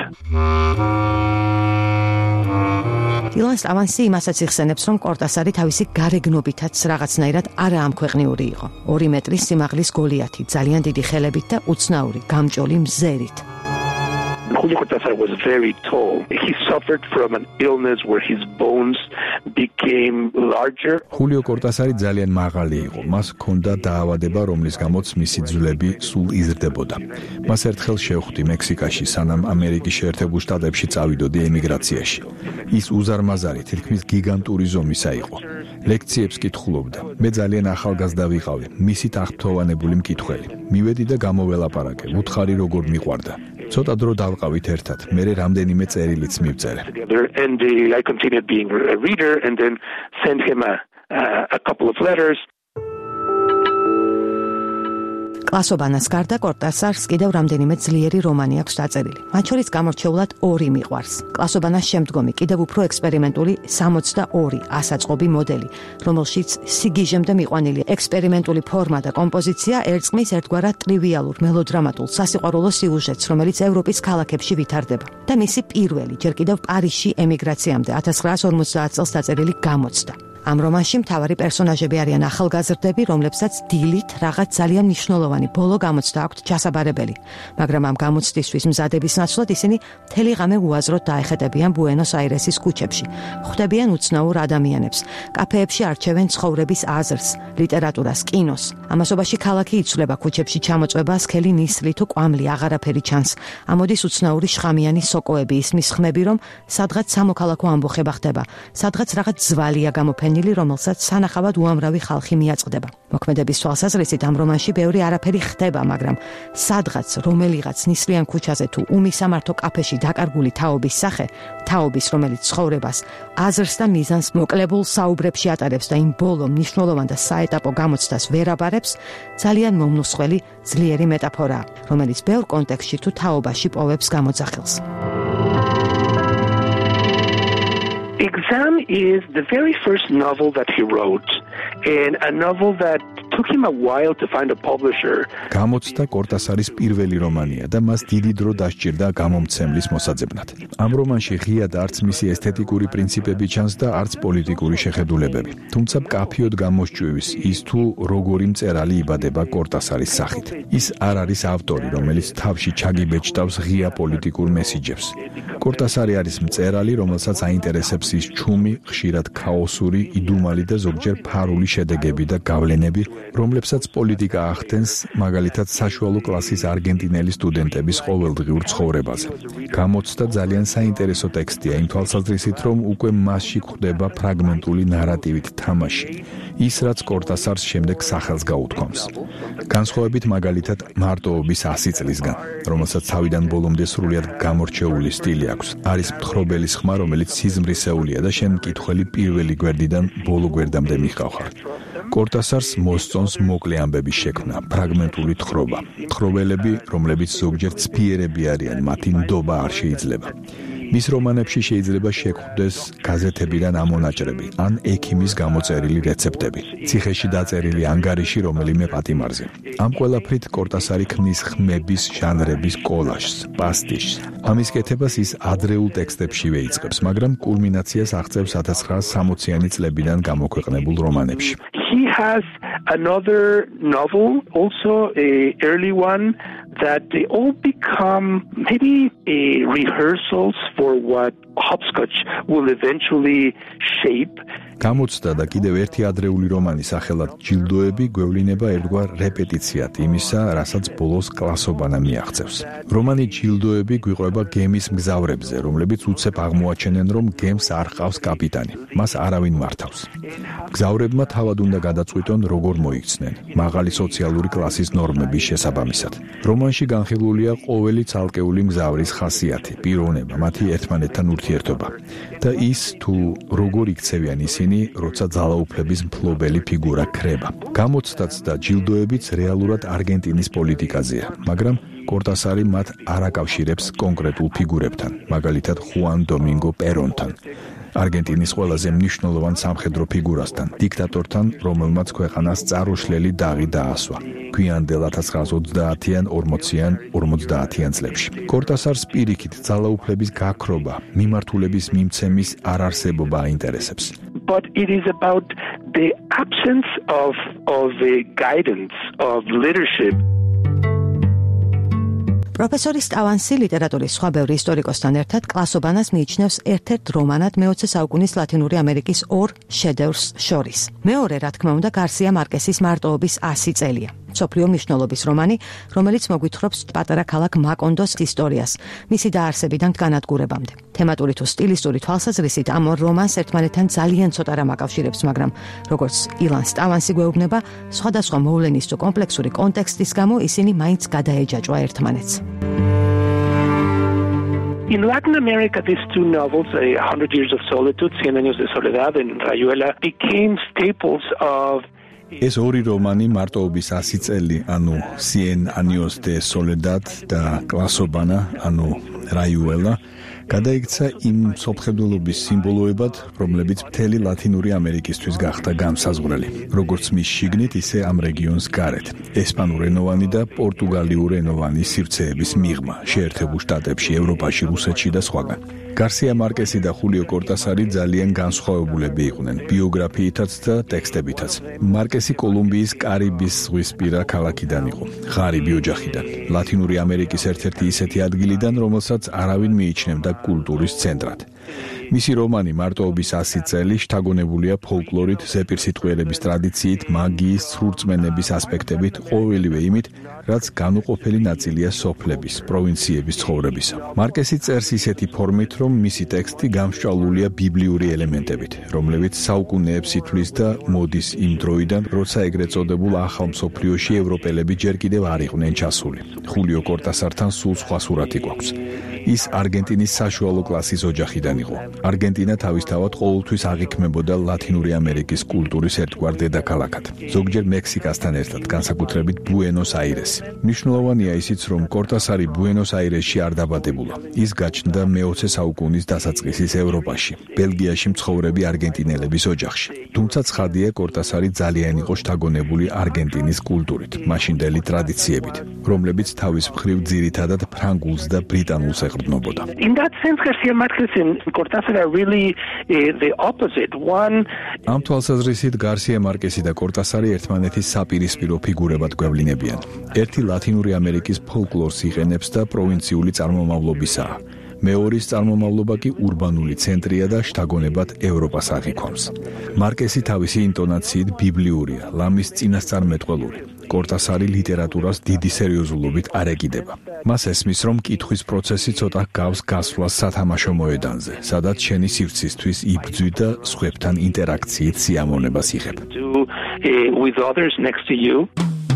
ილან სტავანსი იმასაც იხსენებს, რომ კორტასარი თავისი გარეგნობითაც რაღაცნაირად არაამქვეყნიური იყო. ორი მეტრის სიმაღლის გოლიათი, ძალიან დიდი ხელებით და უცნაური, გამჭოლი მზერით. Julio Cortázar was very tall. He suffered from an illness where his bones became larger. ხულიო კორტასარი ძალიან მაღალი იყო. მას ჰქონდა დაავადება, რომლის გამოც მისი ძვლები სულ იზრდებოდა. მას ერთხელ შეხვდი მექსიკაში, სანამ ამერიკის შეერთებულ შტატებში წავიდოდი ემიგრაციაში. ის უზარმაზარი, თითქმის გიგანტური ზომისა იყო. ლექციებს კითხულობდა. მე ძალიან ახალგაზრდა ვიყავი, მისით აღფრთოვანებული მკითხველი. მივედი და გამოველაპარაკე, უთხარი როგორ მიყვარდა. ცოტა დრო დავყავით ერთად, მერე რამდენიმე წერილიც მივწერე. And uh, I continued being a reader and then sent him a, uh, a couple of letters. კლასობანას გარდა კორტასარს კიდევ რამდენიმე ძლიერი რომანი აქვს დაწერილი. მათ შორის გამორჩეულად ორი მიყვარს. კლასობანას შემდგომი კიდევ უფრო ექსპერიმენტული სამოცდაორი ასაწყობი მოდელი, რომელშიც სიგიჟემდე მიყვანილი ექსპერიმენტული ფორმა და კომპოზიცია ერწყმის ერთგვარად ტრივიალურ მელოდრამატულ სასიყვარულო სიუჟეტს, რომელიც ევროპის ქალაქებში ვითარდება. და მისი პირველი, ჯერ კიდევ პარიზში ემიგრაციამდე ათას ცხრაას ორმოცდაათ წელს დაწერილი გამოცდა. ამ რომანში მთავარი პერსონაჟები არიან ახალგაზრდები, რომლებსაც დილით რაღაც ძალიან მნიშვნელოვანი ბოლო გამოცდა აქვთ ჩასაბარებელი, მაგრამ ამ გამოცდისთვის მზადების ნაცვლად ისინი მთელი ღამე უაზროდ დაეხეტებიან ბუენოს-აირესის ქუჩებში, ხვდებიან უცნაურ ადამიანებს, კაფეებში არჩევენ ცხოვრების აზრს, ლიტერატურას, კინოს. ამასობაში ქალაქი იცვლება, ქუჩებში ჩამოწვება სქელი ნისლი თუ კვამლი, აღარაფერი ჩანს. ამოდის უცნაური შხამიანი სოკოები, ისმის ხმები, რომ სადღაც სამოქალაქო ამბოხება ხდება, სადღაც რაღაც ზვალია გამოფენილი, რომელსაც სანახავად უამრავი ხალხი მიაწყდება. მოქმედების თვალსაზრისით ამ რომანში ბევრი არაფერი ხდება, მაგრამ სადღაც რომელიღაც ნისლიან ქუჩაზე თუ უმისამართო კაფეში დაკარგული თაობის სახე, თაობის, რომელიც ცხოვრებას, აზრს და მიზანს მოკლებულ საუბრებში ატარებს და იმ ბოლო მნიშვნელოვან და საეტაპო გამოცდას ვერ აბარებს, ძალიან მომნუსხველი ძლიერი მეტაფორაა, რომელიც ბევრ კონტექსტში თუ თაობაში პოვებს გამოძახილს. Exam is the very first novel that he wrote, and a novel that took him a while to find a publisher. გამოცდა კორტასარის პირველი რომანია და მას დიდი დრო დასჭირდა გამომცემლის მოსაძებნად. ამ რომანში ღიად არც მისი ესთეტიკური პრინციპები ჩანს და არც პოლიტიკური შეხედულებები. თუმცა მკაფიოდ გამოსჭვივის ის თუ როგორი მწერალი იბადება კორტასარის სახით. ის არ არის ავტორი, რომელიც თავში ჩაგიბეჭდავს ღია პოლიტიკურ მესიჯებს. კორტასარი არის მწერალი, რომელსაც აინტერესებს ის ჩუმი, ხშირად ქაოსური, იდუმალი და ზოგჯერ ფარული შედეგები და გავლენები, რომლებსაც პოლიტიკა ახდენს, მაგალითად საშუალო კლასის არგენტინელი სტუდენტების ყოველდღიურ ცხოვრებაზე. გამოცდა ძალიან საინტერესო ტექსტია იმ თვალსაზრისით, რომ უკვე მასში გვხვდება ფრაგმენტული ნარატივით თამაში, ის რაც კორტასარს შემდეგ სახელს გაუთქვამს. განსხვავებით მაგალითად მარტოობის ასი წლისგან, რომელსაც თავიდან ბოლომდე სრულიად გამორჩეული სტილი აქვს. არის მთხრობელის ხმა, რომელიც სიზმრისეულია და შენ მკითხველი პირველი გვერდიდან ბოლო გვერდამდე მიყავხარ. კორტასარს მოსწონს მოკლე ამბების შექმნა, ფრაგმენტული თხრობა. თხრობელები, რომლებიც ზოგჯერ ცფიერები არიან, მათი ნდობა არ შეიძლება. მის რომანებში შეიძლება შეგვხვდეს გაზეთებიდან ამონაჭრები ან ექიმის გამოწერილი რეცეპტები, ციხეში დაწერილი ანგარიში რომელიმე პატიმარზე. ამ ყველაფრით კორტასარი ქმნის ხმების, ჟანრების კოლაჟს, პასტიშს. ამის კეთებას ის ადრეულ ტექსტებშივე იწყებს, მაგრამ კულმინაციას აღწევს ათას ცხრაასი სამოციანი წლებიდან გამოქვეყნებულ რომანებში. He has another novel, also a early one, that they all become maybe a rehearsals for what hopscotch will eventually shape. გამოცდა და კიდევ ერთი ადრეული რომანი სახელად ჯილდოები გვევლინება ერთგვარ რეპეტიციად იმისა, რასაც ბოლოს კლასობანა მიაღწევს. რომანი ჯილდოები გვიყვება გემის მგზავრებზე, რომლებიც უცებ აღმოაჩენენ, რომ გემს არ ჰყავს კაპიტანი, მას არავინ მართავს. მგზავრებმა თავად უნდა გადაწყვიტონ, როგორ მოიქცნენ, მაღალი სოციალური კლასის ნორმების შესაბამისად. რომანში განხილულია ყოველი ცალკეული მგზავრის ხასიათი, პიროვნება, მათი ერთმანეთთან ურთიერთობა და ის თუ როგორ იქცევიან ისინი, როცა ძალაუფლების მფლობელი ფიგურა ქრება. გამოცდაც და ჯილდოებიც რეალურად არგენტინის პოლიტიკაზეა, მაგრამ კორტასარი მათ არ აკავშირებს კონკრეტულ ფიგურებთან, მაგალითად ხუან დომინგო პერონთან. არგენტინის ყველაზე მნიშვნელოვან სამხედრო ფიგურასთან, დიქტატორთან, რომელმაც ქვეყანას წარუშლელი დაღი დაასვა. გვიანდელ ათას ცხრაასი ოცდაათიან, ორმოციან, ორმოცდაათიან წლებში. კორტასარს პირიქით ძალაუფლების გაქრობა, მიმართულების მიმცემის არარსებობა აინტერესებს. But it is about the absence of of the guidance of leadership. პროფესორი სტავანსი ლიტერატურის სხვა ბევრი ისტორიკოსთან ერთად კლასობანას მიიჩნევს ერთ-ერთ რომანად მეოცე საუკუნის ლათინური ამერიკის ორ შედევრს შორის. მეორე, რა თქმა უნდა, გარსია მარკესის მარტოობის ასი წელია. მსოფლიო მნიშვნელობის რომანი, რომელიც მოგვითხრობს პატარა ქალაქ მაკონდოს ისტორიას, მისი დაარსებიდან განადგურებამდე. თემატური თუ სტილისტური თვალსაზრისით ამ ორ რომანს ერთმანეთთან ძალიან ცოტა რამ აკავშირებს, მაგრამ როგორც ილან სტავანსი გვეუბნება, სხვადასხვა მოვლენის თუ კომპლექსური კონტექსტის გამო ისინი მაინც გადაეჯაჭვა ერთმანეთს. In Latin America, these two novels, A Hundred Years of Solitude, Cien Años de Soledad and Rayuela, became staples of ეს ორი რომანი მარტოობის ასი წელი, ანუ Cien Años de Soledad და კლასობანა, ანუ Rayuela, გადაიქცა იმ სოფხედულობის სიმბოლოებად, რომლებიც მთელი ლათინური ამერიკისთვის გახდა განსაზღვრელი, როგორც მის შიგნით, ისე ამ რეგიონს გარეთ. ესპანურენოვანი და პორტუგალიურენოვანი სივრცეების მიღმა, შეერთებულ შტატებში, ევროპაში, რუსეთში და სხვაგან. გარსია მარკესი და ხულიო კორტასარი ძალიან განსხვავებულები იყვნენ, ბიოგრაფიითაც და ტექსტებითაც. მარკესი კოლუმბიის კარიბის ზღვისპირა ქალაქიდან იყო, ღარიბი ოჯახიდან, ლათინური ამერიკის ერთ-ერთი ისეთი ადგილიდან, რომელსაც არავინ მიიჩნევდა კულტურის ცენტრად. მისი რომანი მარტოობის ასი წელი შთაგონებულია ფოლკლორით, ზეპირსიტყვიერების ტრადიციით, მაგიის, სრურწმენების ასპექტებით, ყოველივე იმით, რაც განუყოფელი ნაწილია სოფლების, პროვინციების ცხოვრებისა. მარკესი წერს ისეთი ფორმით, რომ მისი ტექსტი გამსჭვალულია ბიბლიური ელემენტებით, რომლებიც საუკუნეებს ითვლის და მოდის იმ დროიდან, როცა ეგრეთ წოდებულ ახალ მსოფლიოში ევროპელები ჯერ კიდევ არ იყვნენ ჩასული. ხულიო კორტასართან სულ სხვა სურათი გვაქვს. ის არგენტინის საშუალო კლასის ოჯახიდან იყო. არგენტინა თავისთავად ყოველთვის აღიქმებოდა ლათინური ამერიკის კულტურის ერთგვარ დედაქალაქად. ზოგჯერ მექსიკასთან ერთად, განსაკუთრებით ბუენოს-აირესი. მნიშვნელოვანია ისიც, რომ კორტასარი ბუენოს-აირესში არ დაბადებულა. ის გაჩნდა მეოცე საუკუნის დასაწყისის ევროპაში, ბელგიაში მცხოვრები არგენტინელების ოჯახში. თუმცა ცხადია, კორტასარი ძალიან იყო შთაგონებული არგენტინის კულტურით, მაშინდელი ტრადიციებით, რომლებიც თავის მხრივ ძირითადად ფრანგულს და ბრიტანულს ეყრდნობოდა. In that sense, Garcia Marquez and Cortázar are really uh, the opposite. One ამ თვალსაზრისით გარსია მარკესი და კორტასარი ერთმანეთის საპირისპირო ფიგურებად გვევლინებიან. ერთი ლათინური ამერიკის ფოლკლორს იყენებს და პროვინციული წარმომავლობისაა. მეორის წარმომავლობა კი ურბანული ცენტრია და შთაგონებად ევროპას აღიქვამს. მარკესი თავისი ინტონაციით ბიბლიურია, ლამის წინასწარმეტყველური. კორტასარი ლიტერატურას დიდი სერიოზულობით არ ეკიდება. მას ესმის, რომ კითხვის პროცესი ცოტა გავს გასვლას სათამაშო მოედანზე, სადაც შენი სივრცისთვის იბრძვი და სხვებთან ინტერაქციით სიამოვნებას იღებ. do uh, with others next to you.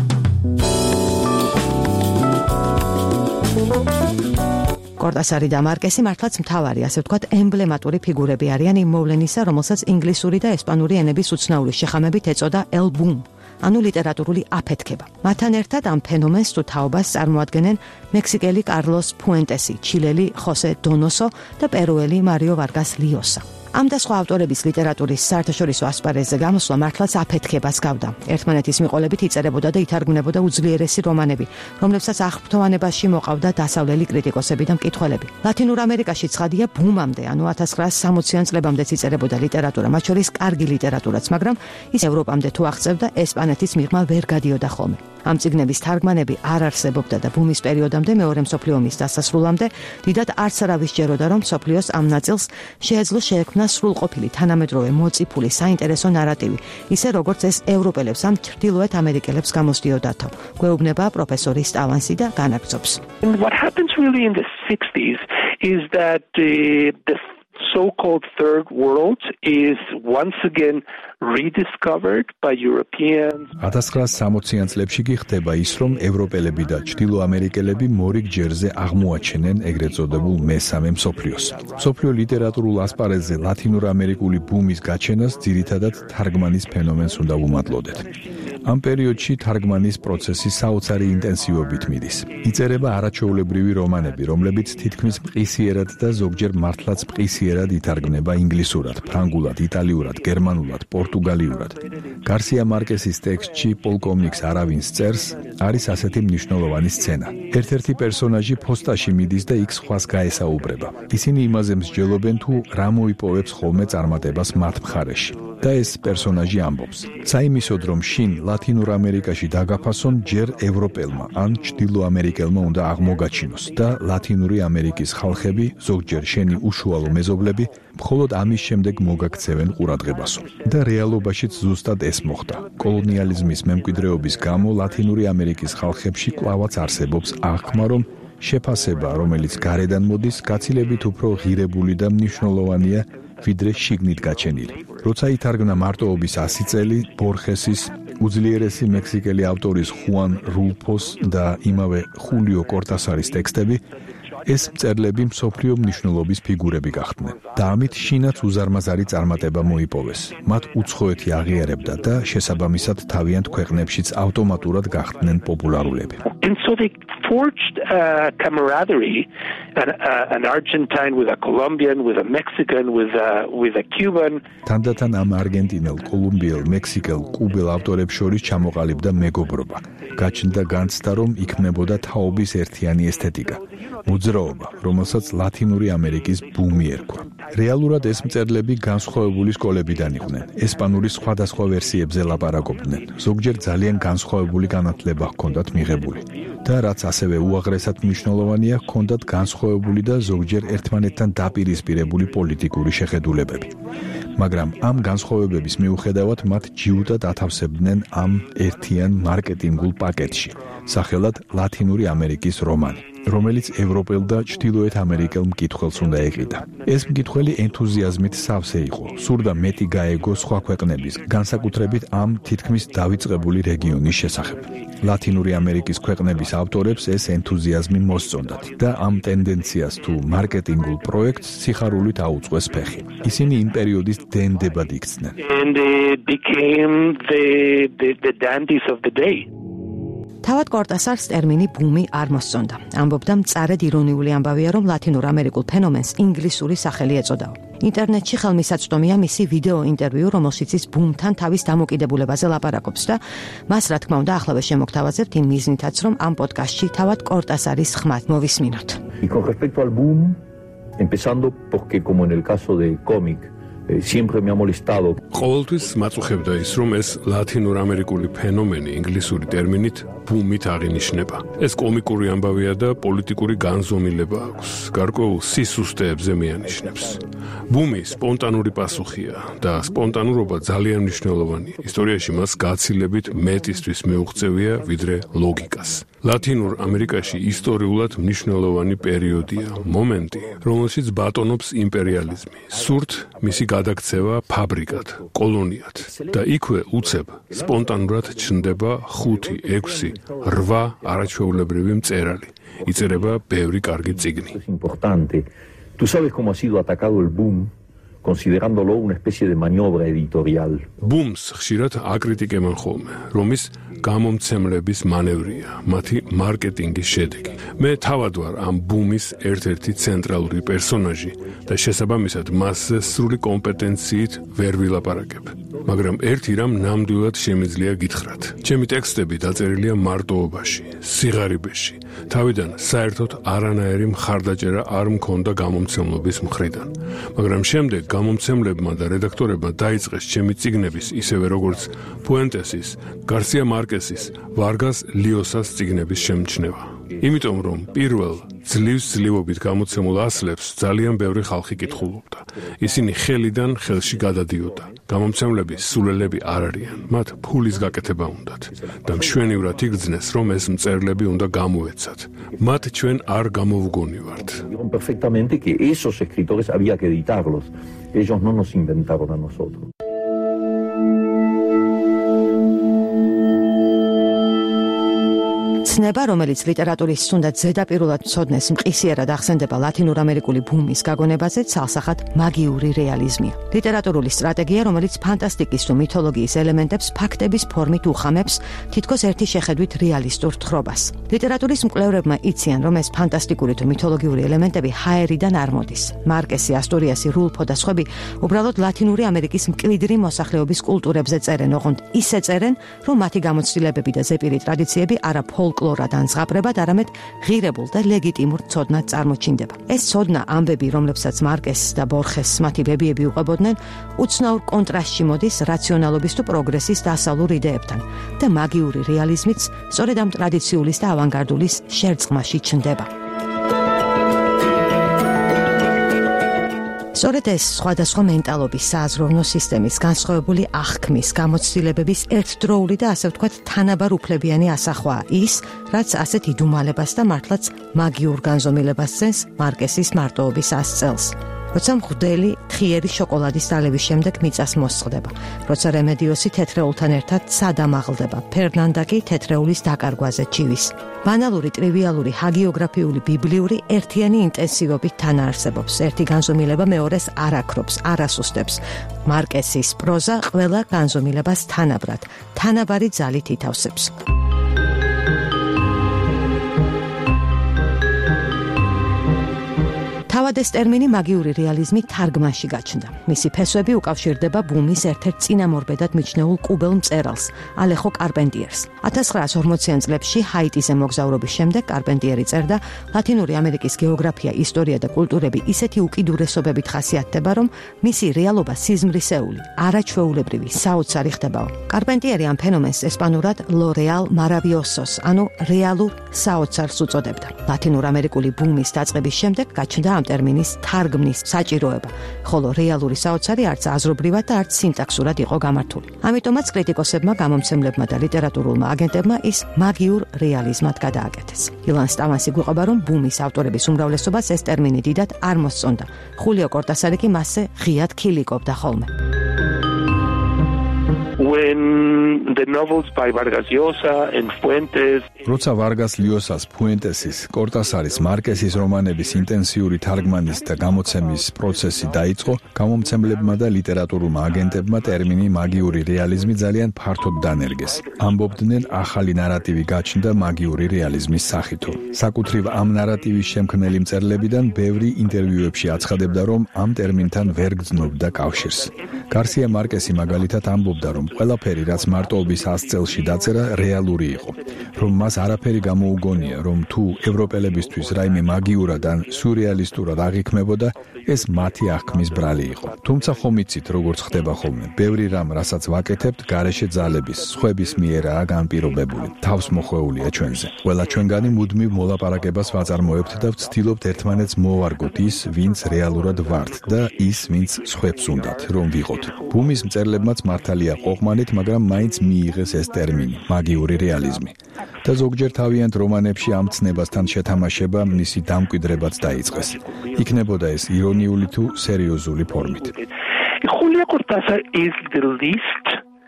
კორტასარი და მარკესი მართლაც მთავარი, ასე ვთქვათ, ემბლემატური ფიგურები არიან იმ მოვლენისა, რომელსაც ინგლისური და ესპანური ენების უცნაური შეხამებით ეწოდა El Boom, ანუ ლიტერატურული აფეთქება. მათთან ერთად ამ ფენომენს თუ თაობას წარმოადგენენ მექსიკელი კარლოს ფუენტესი, ჩილელი ხოსე დონოსო და პერუელი მარიო ვარგას ლიოსა. ამ და სხვა ავტორების ლიტერატურის საერთაშორისო ასპარეზზე გამოსვლა მართლაც აფეთქებას გავდა. ერთმანეთის მიყოლებით იწერებოდა და ითარგმნებოდა უძლიერესი რომანები, რომლებსაც აღფრთოვანებაში მოყავდა დასავლელი კრიტიკოსები და მკითხველები. ლათინურ ამერიკაში ცხადია ბუმამდე, ანუ ათას ცხრაასი სამოციან წლებამდეც იწერებოდა ლიტერატურა, მათ შორის კარგი ლიტერატურაც, მაგრამ ის ევროპამდე თუ აღწევდა, ესპანეთის მიღმა ვერ გადიოდა ხოლმე. ამ წიგნების თარგმანები არ არსებობდა და ბუმის პერიოდამდე, მეორე მსოფლიო ომის დასასრულამდე, დიდად არც არავის ჯეროდა, რომ მსოფლიოს ამ ნაწილს შეეძლო შეექმნა სრულყოფილი თანამედროვე მოწიფული საინტერესო ნარატივი, ისე როგორც ეს ევროპელებს ამ ჩრდილოეთ ამერიკელებს გამოსდიოდათო. გვეუბნება პროფესორი სტავანსი და განაგრძობს. And what happens really in the sixties is that uh, the so-called third world is once again rediscovered by Europeans. ათას ცხრაასი სამოციან წლებში კი ხდება ის, რომ ევროპელები და ჩრდილოამერიკელები მორიგ ჯერზე აღმოაჩენენ ეგრეთ წოდებულ მესამე მსოფლიოს. მსოფლიო ლიტერატურულ ასპარეზზე ლათინურ ამერიკული ბუმის გაჩენას ძირითადად თარგმანის ფენომენს უნდა ვუმატლოდეთ. ამ პერიოდში თარგმანის პროცესი საოცარი ინტენსივობით მიდის. იწერება არაჩვეულებრივი რომანები, რომლებიც თითქმის მყისიერად და ზოგჯერ მართლაც მყისიერად ითარგმნება ინგლისურად, ფრანგულად, იტალიურად, გერმანულად, პორტუგალიურად. გარსია მარკესის ტექსტში პოლკოვნიკს არავინს წერს არის ასეთი მნიშვნელოვანი სცენა. ერთ-ერთი პერსონაჟი ფოსტაში მიდის და იქ სხვას გაესაუბრება. ისინი იმაზე მსჯელობენ, თუ რა მოიპოვებს ხოლმე წარმატებას მათ მხარეში. და ეს პერსონაჟი ამბობს: საიმისოდ, რომ შინ ლათინურ ამერიკაში დაგაფასონ, ჯერ ევროპელმა ან ჩრდილოამერიკელმა უნდა აღმოგაჩინოს და ლათინური ამერიკის ხალხები, ზოგჯერ შენი უშუალო მეზობლები, მხოლოდ ამის შემდეგ მოგაქცევენ ყურადღებასო. და რეალობაშიც ზუსტად ეს მოხდა. კოლონიალიზმის მემკვიდრეობის გამო ლათინური ამერიკის ხალხებში კვლავაც არსებობს აღქმა, რომ შეფასება, რომელიც გარედან მოდის, გაცილებით უფრო ღირებული და მნიშვნელოვანია, ვიდრე შიგნით გაჩენილი. როცა ითარგმნა მარტოობის ასი წელი, ბორხესის, უძლიერესი მექსიკელი ავტორის ხუან რულფოს და იმავე ხულიო კორტასარის ტექსტები, ეს მწერლები მსოფლიო მნიშვნელობის ფიგურები გახდნენ. და ამით შინაც უზარმაზარი წარმატება მოიპოვეს. მათ უცხოეთი აღიარებდა და შესაბამისად თავიანთ ქვეყნებშიც ავტომატურად გახდნენ პოპულარულები. And so they forged a camaraderie, an, uh, an Argentine with a Colombian, with a Mexican, with a, with a Cuban. თანდათან ამ არგენტინელ, კოლუმბიელ, მექსიკელ, კუბელ ავტორებს შორის ჩამოყალიბდა მეგობრობა. გაჩნდა განცდა, რომ იქმნებოდა თაობის ერთიანი ესთეტიკა. მოძრაობა, რომელსაც ლათინური ამერიკის ბუმი ერქვა. რეალურად ეს მწერლები განსხვავებული სკოლებიდან იყვნენ. ესპანურის სხვადასხვა ვერსიებზე ლაპარაკობდნენ. ზოგჯერ ძალიან განსხვავებული განათლება ჰქონდათ მიღებული. და რაც ასევე უაღრესად მნიშვნელოვანია, ჰქონდათ განსხვავებული და ზოგჯერ ერთმანეთთან დაპირისპირებული პოლიტიკური შეხედულებები. მაგრამ ამ განსხვავებების მიუხედავად მათ ჯიუტად ათავსებდნენ ამ ერთიან მარკეტინგულ პაკეტში, სახელად ლათინური ამერიკის რომანი. რომელიც ევროპელ და ჩრდილოეთ ამერიკელ მკითხველს უნდა ეყიდა. ეს მკითხველი ენთუზიაზმით სავსე იყო. სურდა მეტი გაეგო სხვა ქვეყნების, განსაკუთრებით ამ თითქმის დავიწყებული რეგიონის შესახებ. ლათინური ამერიკის ქვეყნების ავტორებს ეს ენთუზიაზმი მოსწონდათ და ამ ტენდენციას თუ მარკეტინგულ პროექტს სიხარულით აუწყვეს ფეხი. ისინი იმ პერიოდის დენდებად იქცნენ. And they became the, the, the dandies of the day. თავად კორტასარს ტერმინი ბუმი არ მოსწონდა. ამბობდა მწარედ ირონიული ამბავია, რომ ლათინურ ამერიკულ ფენომენს ინგლისური სახელი ეწოდაო. ინტერნეტში ხელმისაწვდომია მისი ვიდეო ინტერვიუ, რომელშიც ის ბუმთან თავის დამოკიდებულებაზე ლაპარაკობს და მას რა თქმა უნდა ახლავე შემოგთავაზებთ იმ მიზნითაც, რომ ამ პოდკასტში თავად კორტასარის ხმად მოვისმინოთ. Y con respecto al boom, empezando porque como en el caso de cómic, siempre me ha molestado. ყოველთვის მაწუხებდა ის, რომ ეს ლათინურ ამერიკული ფენომენი ინგლისური ტერმინით ბუმით აღინიშნება. ეს კომიკური ამბავია და პოლიტიკური განზომილება აქვს. გარკვეულ სისუსტეებზე მიანიშნებს. ბუმი სპონტანური პასუხია და სპონტანურობა ძალიან მნიშვნელოვანია. ისტორიაში მას გაცილებით მეტისთვის მეუღწევია ვიდრე ლოგიკას. ლათინურ ამერიკაში ისტორიულად მნიშვნელოვანი პერიოდია, მომენტი, რომელშიც ბატონობს იმპერიალიზმი. სურთ მისი გადაქცევა ფაბრიკად, კოლონიად და იქვე უცებ სპონტანურად ჩნდება ხუთი, ექვსი, რვა არაჩვეულებრივი მწერალი. იწერება ბევრი კარგი წიგნი. Tú sabes cómo ha sido atacado el boom, considerándolo una especie de maniobra editorial. Booms ხშირად აკრიტიკებენ ხოლმე, რომ ის გამომცემლების მანევრია, მათი მარკეტინგის შედეგი. მე თავად ვარ ამ ბუმის ერთ-ერთი ცენტრალური პერსონაჟი და შესაბამისად მასზე სრული კომპეტენციით ვერ ვილაპარაკებ. მაგრამ ერთი რამ ნამდვილად შემიძლია გითხრათ. ჩემი ტექსტები დაწერილია მარტოობაში, სიღარიბეში. თავიდან საერთოდ არანაირი მხარდაჭერა არ მქონდა გამომცემლობის მხრიდან. მაგრამ შემდეგ გამომცემლებმა და რედაქტორებმა დაიწყეს ჩემი წიგნების, ისევე როგორც ფუენტესის, გარსია მარკესის, ვარგას ლიოსას წიგნების შემჩნევა. იმიტომ რომ პირველ ძლივს ძლივობით გამოცემულ ასლებს ძალიან ბევრი ხალხი კითხულობდა. ისინი ხელიდან ხელში გადადიოდა. გამომცემლების სულელები არ არიან, მათ ფულის გაკეთება უნდათ და მშვენივრად იგრძნეს, რომ ეს მწერლები უნდა გამოეცათ. მათ ჩვენ არ გამოვგონივართ. Perfectamente que esos escritores había que editarlos. Ellos no nos inventaron a nosotros. ცნება, რომელიც ლიტერატურის თუნდაც ზედაპირულად მცოდნეს მყისიერად ახსენდება ლათინურ ამერიკული ბუმის გაგონებაზე, ცალსახად მაგიური რეალიზმია. ლიტერატურული სტრატეგია, რომელიც ფანტასტიკის თუ მითოლოგიის ელემენტებს ფაქტების ფორმით უხამებს, თითქოს ერთი შეხედვით რეალისტურ თხრობას. ლიტერატურის მკვლევრებმა იციან, რომ ეს ფანტასტიკური თუ მითოლოგიური ელემენტები ჰაერიდან არ მოდის. მარკესი, ასტორიასი, რულფო და სხვები უბრალოდ ლათინური ამერიკის მკვიდრი მოსახლეობის კულტურებზე წერენ, ოღონდ ისე წერენ, რომ მათი გამოცდილებები და ზეპირი ტრადიციები არა ფოლკლორად ან ზღაპრებად, არამედ ღირებულ და ლეგიტიმურ ცოდნად წარმოჩინდება. ეს ცოდნა, ამბები, რომლებსაც მარკესს და ბორხესს მათი ბებიები უყვებოდნენ, უცნაურ კონტრასტში მოდის რაციონალობის თუ პროგრესის დასავლურ იდეებთან და მაგიური რეალიზმიც სწორედ ამ ტრადიციულის და ავანგარდულის შერწყმაში ჩნდება. სწორედ ეს სხვადასხვა მენტალობის, სააზროვნო სისტემის, განსხვავებული აღქმის, გამოცდილებების ერთდროული და ასე ვთქვათ თანაბარ უფლებიანი ასახვაა ის, რაც ასეთ იდუმალებას და მართლაც მაგიურ განზომილებას წენს მარკესის მარტოობის ას წელს. როცა მღვდელი თხიერი შოკოლადის დალევის შემდეგ მიწას მოსწყდება, როცა რემედიოსი თეთრეულთან ერთად სადამაღლდება, ფერნანდა კი თეთრეულის დაკარგვაზე ჩივის. ბანალური, ტრივიალური, ჰაგიოგრაფიული, ბიბლიური ერთიანი ინტენსივობით თანაარსებობს. ერთი განზომილება მეორეს არ აქრობს, არ ასუსტებს. მარკესის პროზა ყველა განზომილებას თანაბრად, თანაბარი ძალით ითავსებს. თავად ეს ტერმინი მაგიური რეალიზმი თარგმანში გაჩნდა. მისი ფესვები უკავშირდება ბუმის ერთ-ერთ წინამორბედად მიჩნეულ კუბელ მწერალს, ალეხო კარპენტიერს. ათას ცხრაას ორმოციან წლებში ჰაიტიზე მოგზაურობის შემდეგ კარპენტიერი წერდა, ლათინური ამერიკის გეოგრაფია, ისტორია და კულტურები ისეთი უკიდურესობებით ხასიათდება, რომ მისი რეალობა სიზმრისეული, არაჩვეულებრივი, საოცარი ხდებაო. კარპენტიერი ამ ფენომენს ესპანურად lo real maravillosos, ანუ რეალურ საოცარს უწოდებდა. ლათინურ ამერიკული ბუმის დაწყების შემდეგ გაჩნდა ამ ტერმინის თარგმნის საჭიროება, ხოლო რეალური საოცარი არც აზრობრივად და არც სინტაქსურად იყო გამართული. ამიტომაც კრიტიკოსებმა, გამომცემლებმა და ლიტერატურულმა აგენტებმა ის მაგიურ რეალიზმად გადააკეთეს. ილან სტავანსი გვიყვება, რომ ბუმის ავტორების უმრავლესობას ეს ტერმინი დიდად არ მოსწონდა. ხულიო კორტასარი კი მასზე ღიად ქილიკობდა ხოლმე. When the novels by Vargas Llosa and Fuentes როცა ვარგას ლიოსას, ფუენტესის, კორტასარის, მარკესის რომანების ინტენსიური თარგმანის და გამოცემის პროცესი დაიწყო, გამომცემლებმა და ლიტერატურულმა აგენტებმა ტერმინი მაგიური რეალიზმი ძალიან ფართოდ დანერგეს. ამბობდნენ, ახალი ნარატივი გაჩნდა მაგიური რეალიზმის სახითო. საკუთრივ ამ ნარატივის შემქმნელი მწერლებიდან ბევრი ინტერვიუებში აცხადებდა, რომ ამ ტერმინთან ვერ გრძნობდა კავშირს. გარსია მარკესი მაგალითად ამბობდა, რომ ყველაფერი, რაც მარტოობის ას წელში დაწერა, რეალური იყო, რომ მას არაფერი გამოუგონია, რომ თუ ევროპელებისთვის რაიმე მაგიურად ან სურეალისტურად აღიქმებოდა, ეს მათი აღქმის ბრალი იყო. თუმცა ხომ იცით, როგორც ხდება ხოლმე, ბევრი რამ, რასაც ვაკეთებთ, გარეშე ძალების, სხვების მიერაა განპირობებული, თავს მოხვეულია ჩვენზე. ყველა ჩვენგანი მუდმივ მოლაპარაკებას ვაწარმოებთ და ვცდილობთ ერთმანეთს მოვარგოთ ის, ვინც რეალურად ვართ და ის, ვინც სხვებს უნდათ, რომ ვიყოთ. ბუმის მწერლებმაც მართალია ყოყმანით, მაგრამ მაინც მიიღეს ეს ტერმინი, მაგიური რეალიზმი. და ზოგჯერ თავიანთ რომანებში ამ ცნებასთან შეთამაშება მისი დამკვიდრებაც დაიწყეს. იქნებოდა ეს ირონიული თუ სერიოზული ფორმით. Julio Cortázar is the least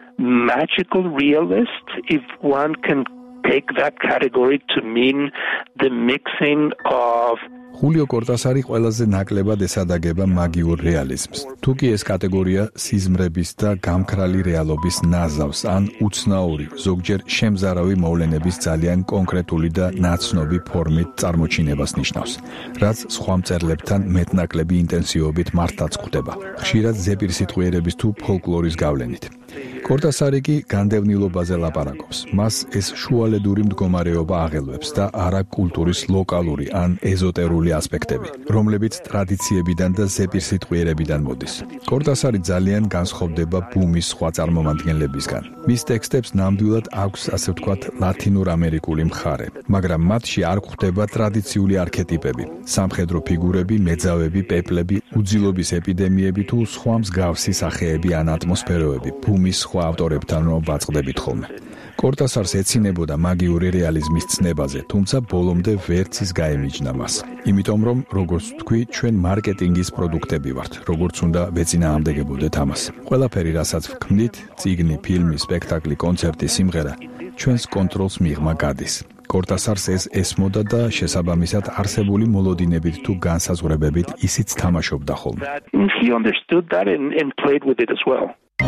magical realist, if one can take that category to mean the mixing of ხულიო კორტასარი ყველაზე ნაკლებად ესადაგება მაგიურ რეალიზმს. თუ კი ეს კატეგორია სიზმრების და გამქრალი რეალობის ნაზავს ან უცნაური, ზოგჯერ შემზარავი მოვლენების ძალიან კონკრეტული და ნაცნობი ფორმით წარმოჩინებას ნიშნავს, რაც სხვა მწერლებთან მეტნაკლები ინტენსივობით მართლაც ხვდება, ხშირად ზეპირსიტყვიერების თუ ფოლკლორის გავლენით. კორტასარი კი განდევნილობაზე ლაპარაკობს. მას ეს შუალედური მდგომარეობა აღელვებს და არა კულტურის ლოკალური ან ეზოტერული ასპექტები, რომლებიც ტრადიციებიდან და ზეპირსიტყვიერებიდან მოდის. კორტასარი ძალიან განსხვავდება ბუმის სხვა წარმომადგენლებისგან. მის ტექსტებს ნამდვილად აქვს, ასე ვთქვათ, ლათინურ-ამერიკული მხარე, მაგრამ მათში არ გვხვდება ტრადიციული არქეტიპები, სამხედრო ფიგურები, მეძავები, პეპლები, უძილობის ეპიდემიები თუ სხვა მსგავსი სახეები ან ატმოსფეროები. ბუმის სხვა ავტორებთან რომ ვაწყდებით ხოლმე. კორტასარს ეცინებოდა მაგიური რეალიზმის ცნებაზე, თუმცა ბოლომდე ვერც ის გაემიჯნა მას. იმიტომ რომ, როგორც თქვი, ჩვენ მარკეტინგის პროდუქტები ვართ, როგორც უნდა ვეწინააღმდეგებოდეთ ამას. ყველაფერი, რასაც ვქმნით, წიგნი, ფილმი, სპექტაკლი, კონცერტი, სიმღერა, ჩვენს კონტროლს მიღმა გადის. კორტასარს ეს ესმოდა და შესაბამისად არსებული მოლოდინებით თუ განსაზღვრებებით ისიც თამაშობდა ხოლმე. He understood that and, and played with it as well.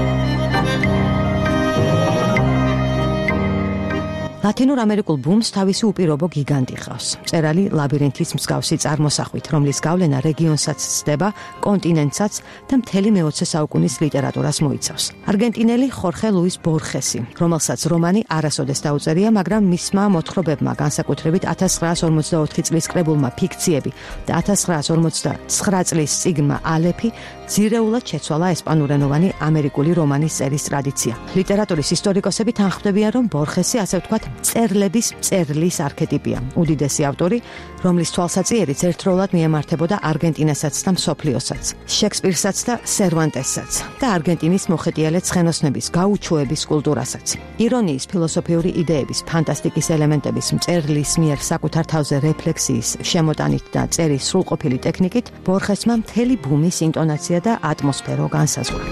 ლათინურ-ამერიკულ ბუმს თავისი უპირობო გიგანტი ხავს. მწერალი ლაბირინთის მსგავსი წარმოსახვით, რომლის გავლენა რეგიონსაც ცდება, კონტინენტსაც და მთელი მეოცე საუკუნის ლიტერატურას მოიცავს. არგენტინელი ხორხე ლუის ბორხესი, რომელსაც რომანი არასოდეს დაუწერია, მაგრამ მისმა მოთხრობებმა, განსაკუთრებით ათას ცხრაას ორმოცდაოთხი წლის კრებულმა ფიქციები და ათას ცხრაას ორმოცდაცხრა წლის წიგნმა ალეფი ძირეულად შეცვალა ესპანურენოვანი ამერიკული რომანის წერის ტრადიცია. ლიტერატურის ისტორიკოსები თანხმდებიან, რომ ბორხესი, ასე ვთქვათ, მწერლების მწერლის არქეტიპია. უდიდესი ავტორი, რომლის თვალსაჩინიერიც ერთდროულად მიემართებოდა არგენტინასაც და მსოფლიოსაც, შექსპირსაც და სერვანტესაც და არგენტინის მოხეტიალე ცხენოსნების, გაუჩოების კულტურასაც. ირონიის, ფილოსოფიური იდეების, ფანტასტიკის ელემენტების მწერლის მიერ საკუთარ თავზე რეფლექსიის, შემოტანით და წერის სრულყოფილი ტექნიკით ბორხესმა მთელი ბუმის ინტონაცია და ატმოსფერო განსაზღვრა.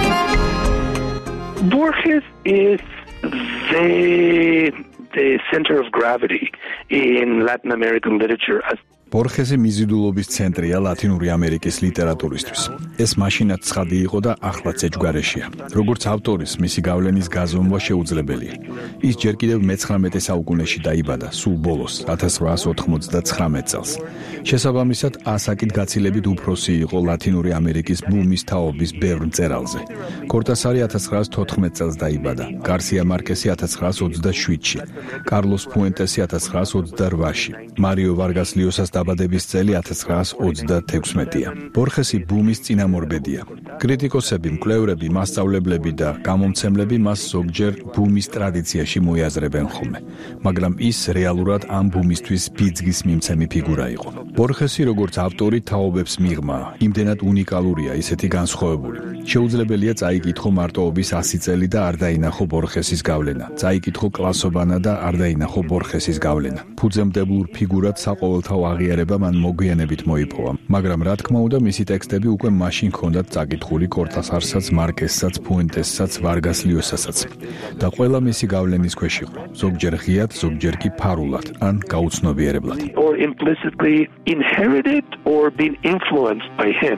Borges is the the center of gravity in Latin American literature. ბორხესი მიზიდულობის ცენტრია ლათინური ამერიკის ლიტერატურისთვის. ეს მაშინაც ცხადი იყო და ახლაც ეჯგარეშია. როგორც ავტორის, მისი გავლენის გაზომვა შეუძლებელია. ის ჯერ კიდევ მეცხრამეტე საუკუნეში დაიბადა, სულ ბოლოს, ათას ცხრაას ოთხმოცდაცხრამეტ წელს. შესაბამისად, ასაკით გაცილებით უფროსი იყო ლათინური ამერიკის ბუმის თაობის ბევრ მწერალზე. კორტასარი ათას ცხრაას თოთხმეტ წელს დაიბადა, გარსია მარკესი ათას ცხრაას ოცდაშვიდში, კარლოს ფუენტესი ათას ცხრაას ოცდარვაში, მარიო ვარგას ლიოსას და დაბადების წელი ათას ცხრაას ოცდათექვსმეტია. ბორხესი ბუმის წინამორბედია. კრიტიკოსები, მკვლევრები, მასწავლებლები და გამომცემლები მას ზოგჯერ ბუმის ტრადიციაში მოიაზრებენ ხოლმე, მაგრამ ის რეალურად ამ ბუმისთვის ბიძგის მიმცემი ფიგურა იყო. ბორხესი როგორც ავტორი თაობებს მიღმა, იმდენად უნიკალურია, ისეთი განსხვავებული. შეუძლებელია წაიკითხო მარტოობის ასი წელი და არ დაინახო ბორხესის გავლენა. წაიკითხო კლასობანა და არ დაინახო ბორხესის გავლენა. ფუძემდებურ ფიგურად საყოველთაო აღიარება მან მოგვიანებით მოიპოვა, მაგრამ რა თქმა უნდა, მისი ტექსტები უკვე მაშინ ჰქონდათ წაკითხული კორტასარსაც, მარკესსაც, ფუენტესსაც, ვარგას ლიოსასაც და ყველა მისი გავლენის ქვეშ იყო, ზოგჯერ ღიად, ზოგჯერ კი ფარულად ან გაუცნობიერებლად. Or implicitly inherited or been influenced by him.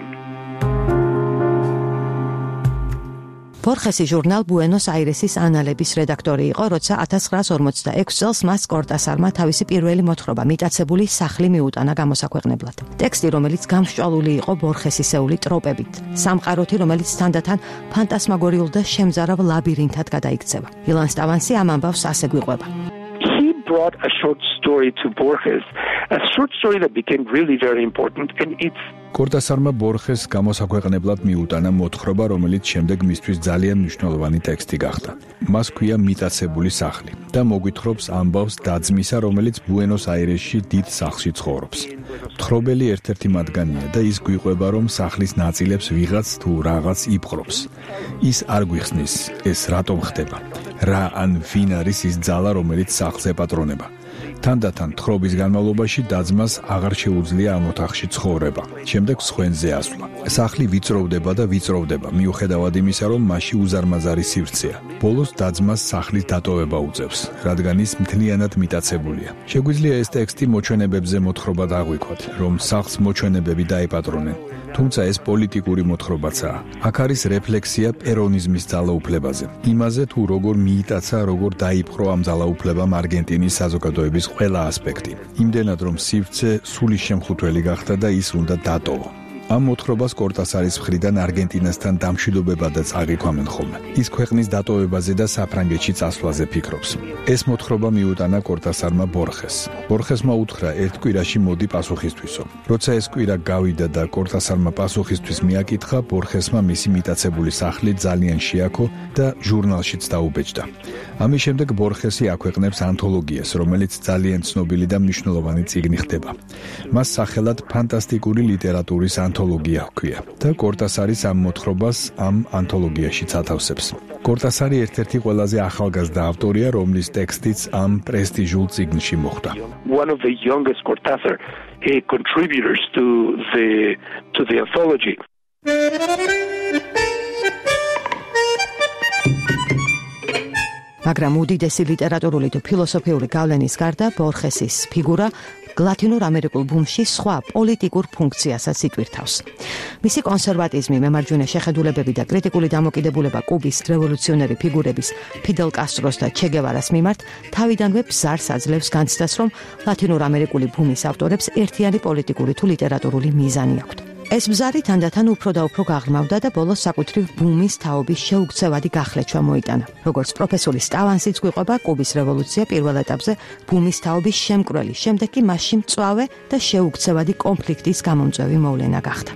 ბორხესი ჟურნალ ბუენოს აირესის ანალების რედაქტორი იყო, როცა ათას ცხრაას ორმოცდაექვსი წელს მას კორტასარმა თავისი პირველი მოთხრობა მიტაცებული სახლი მიუტანა გამოსაქვეყნებლად. ტექსტი, რომელიც გამსჭვალული იყო ბორხესისეული ტროპებით, სამყაროთი, რომელიც თანდათან ფანტასმაგორიულ და შემზარავ ლაბირინთად გადაიქცევა. ილან სტავანსი ამ ამბავს ასე გვიყვება. He brought a short story to Borges, a short story that became really very important, and it's კორტასარმა ბორხეს გამოსაქვეყნებლად მიუტანა მოთხრობა, რომელიც შემდეგ მისთვის ძალიან მნიშვნელოვანი ტექსტი გახდა. მას ქვია მიტაცებული სახლი და მოგვითხრობს ამბავს და-ძმისა, რომელიც ბუენოს აირესში დიდ სახლში ცხოვრობს. თხრობელი ერთ-ერთი მათგანია და ის გვიყვება, რომ სახლის ნაწილებს ვიღაც თუ რაღაც იპყრობს. ის არ გვიხსნის, ეს რატომ ხდება, რა ან ვინ არის ის ძალა, რომელიც სახლს ეპატრონება. თანდათან თხრობის განმავლობაში და-ძმას აღარ შეუძლია ამ ოთახში ცხოვრება. შემდეგ სხვენზე ასვლა. სახლი ვიწროვდება და ვიწროვდება, მიუხედავად იმისა, რომ მასში უზარმაზარი სივრცეა. ბოლოს და-ძმას სახლის დატოვება უწევს, რადგან ის მთლიანად მიტაცებულია. შეგვიძლია ეს ტექსტი მოჩვენებებზე მოთხრობად აღვიქვათ, რომ სახლს მოჩვენებები დაეპატრონեն. თუმცა ეს პოლიტიკური მოთხრობაცაა. აქ არის რეფლექსია პერონიზმის ძალაუფლებაზე, იმაზე თუ როგორ მიიტაცა, როგორ დაიპყრო ამ ძალაუფლებამ არგენტინის საზოგადოების ყველა ასპექტი. იმდენად, რომ სივრცე სულის შემხუთველი გახდა და ის უნდა დატოვო. ამ მოთხრობას კორტასარის მხრიდან არგენტინასთან დამშვიდობებადაც აღიქვამენ ხოლმე. ის ქვეყნის დატოვებაზე და საფრანგეთში წასვლაზე ფიქრობს. ეს მოთხრობა მიუტანა კორტასარმა ბორხეს. ბორხესმა უთხრა, ერთ კვირაში მოდი პასუხისთვისო. როცა ეს კვირა გავიდა და კორტასარმა პასუხისთვის მიაკითხა, ბორხესმა მისი მიტაცებული სახლი ძალიან შეაქო და ჟურნალშიც დაუბეჭდა. ამის შემდეგ ბორხესი აქვეყნებს ანთოლოგიას, რომელიც ძალიან ცნობილი და მნიშვნელოვანი წიგნი ხდება. მას სახელად ფანტასტიკური ლიტერატურის ანთოლოგია ჰქვია და კორტასარის ამ მოთხრობას ამ ანთოლოგიაშიც ათავსებს. კორტასარი ერთ-ერთი ყველაზე ახალგაზრდა ავტორია, რომლის ტექსტიც ამ პრესტიჟულ წიგნში მოხვდა. One of the youngest Cortázar uh, contributors to the to the anthology. მაგრამ უდიდესი ლიტერატურული თუ ფილოსოფიური გავლენის გარდა ბორხესის ფიგურა ლათინურ ამერიკულ ბუმში სხვა პოლიტიკურ ფუნქციასაც იტვირთავს. მისი კონსერვატიზმი, მემარჯვენე შეხედულებები და კრიტიკული დამოკიდებულება კუბის რევოლუციონერი ფიგურების ფიდელ კასტროს და ჩე გევარას მიმართ თავიდანვე ბზარს აძლევს განცდას, რომ ლათინურ ამერიკული ბუმის ავტორებს ერთიანი პოლიტიკური თუ ლიტერატურული მიზანი აქვთ. ეს ბზარი თანდათან უფრო და უფრო გაღრმავდა და ბოლოს საკუთრივ ბუმის თაობის შეუქცევადი გახლეჩვა მოიტანა. როგორც პროფესორი სტავანსიც გვიყვება, კუბის რევოლუცია პირველ ეტაპზე ბუმის თაობის შემკვრელი, შემდეგ კი მასში მწვავე და შეუქცევადი კონფლიქტის გამომწვევი მოვლენა გახდა.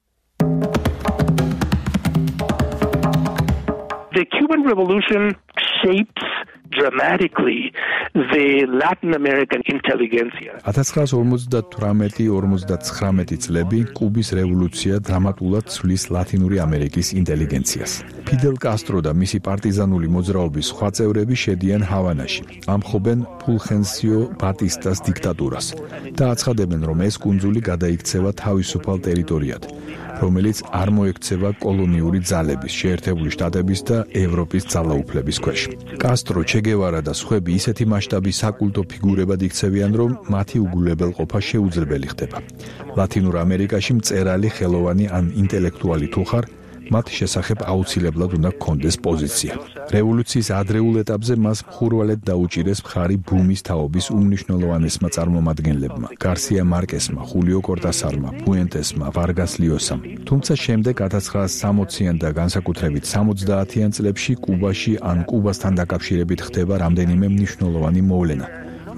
The Cuban Revolution shapes dramatically the Latin American intelligentsia. ათას ცხრაას ორმოცდათვრამეტი ორმოცდათხრამეტი წლები კუბის რევოლუცია დრამატულად ცვლის ლათინური ამერიკის ინტელიგენციას. ფიდელ კასტრო და მისი პარტიზანული მოძრაობის სხვა წევრები შედიან ჰავანაში, ამხობენ ფულხენსიო ბატისტას დიქტატურას და აცხადებენ, რომ ეს კუნძული გადაიქცევა თავისუფალ ტერიტორიად, რომელიც არ მოექცევა კოლონიური ძალების, შეერთებული შტატების და ევროპის ძალაუფლების ქვეშ. კასტრო, ჩე გევარა და სხვები ისეთი მასშტაბის საკულტო ფიგურებად იქცევიან, რომ მათი უგულებელყოფა შეუძლებელი ხდება. ლათინურ ამერიკაში მწერალი, ხელოვანი ან ინტელექტუალი თუ ხარ, მათ შესახებ აუცილებლად უნდა გქონდეს პოზიცია. რევოლუციის ადრეულ ეტაპზე მას მხურვალედ დაუჭირეს მხარი ბუმის თაობის უმნიშვნელოვანესმა წარმომადგენლებმა, გარსია მარკესმა, ხულიო კორტასარმა, ფუენტესმა, ვარგას ლიოსამ. თუმცა შემდეგ ათას ცხრაას სამოციან და განსაკუთრებით სამოცდაათიან წლებში კუბაში ან კუბასთან დაკავშირებით ხდება რამდენიმე მნიშვნელოვანი მოვლენა,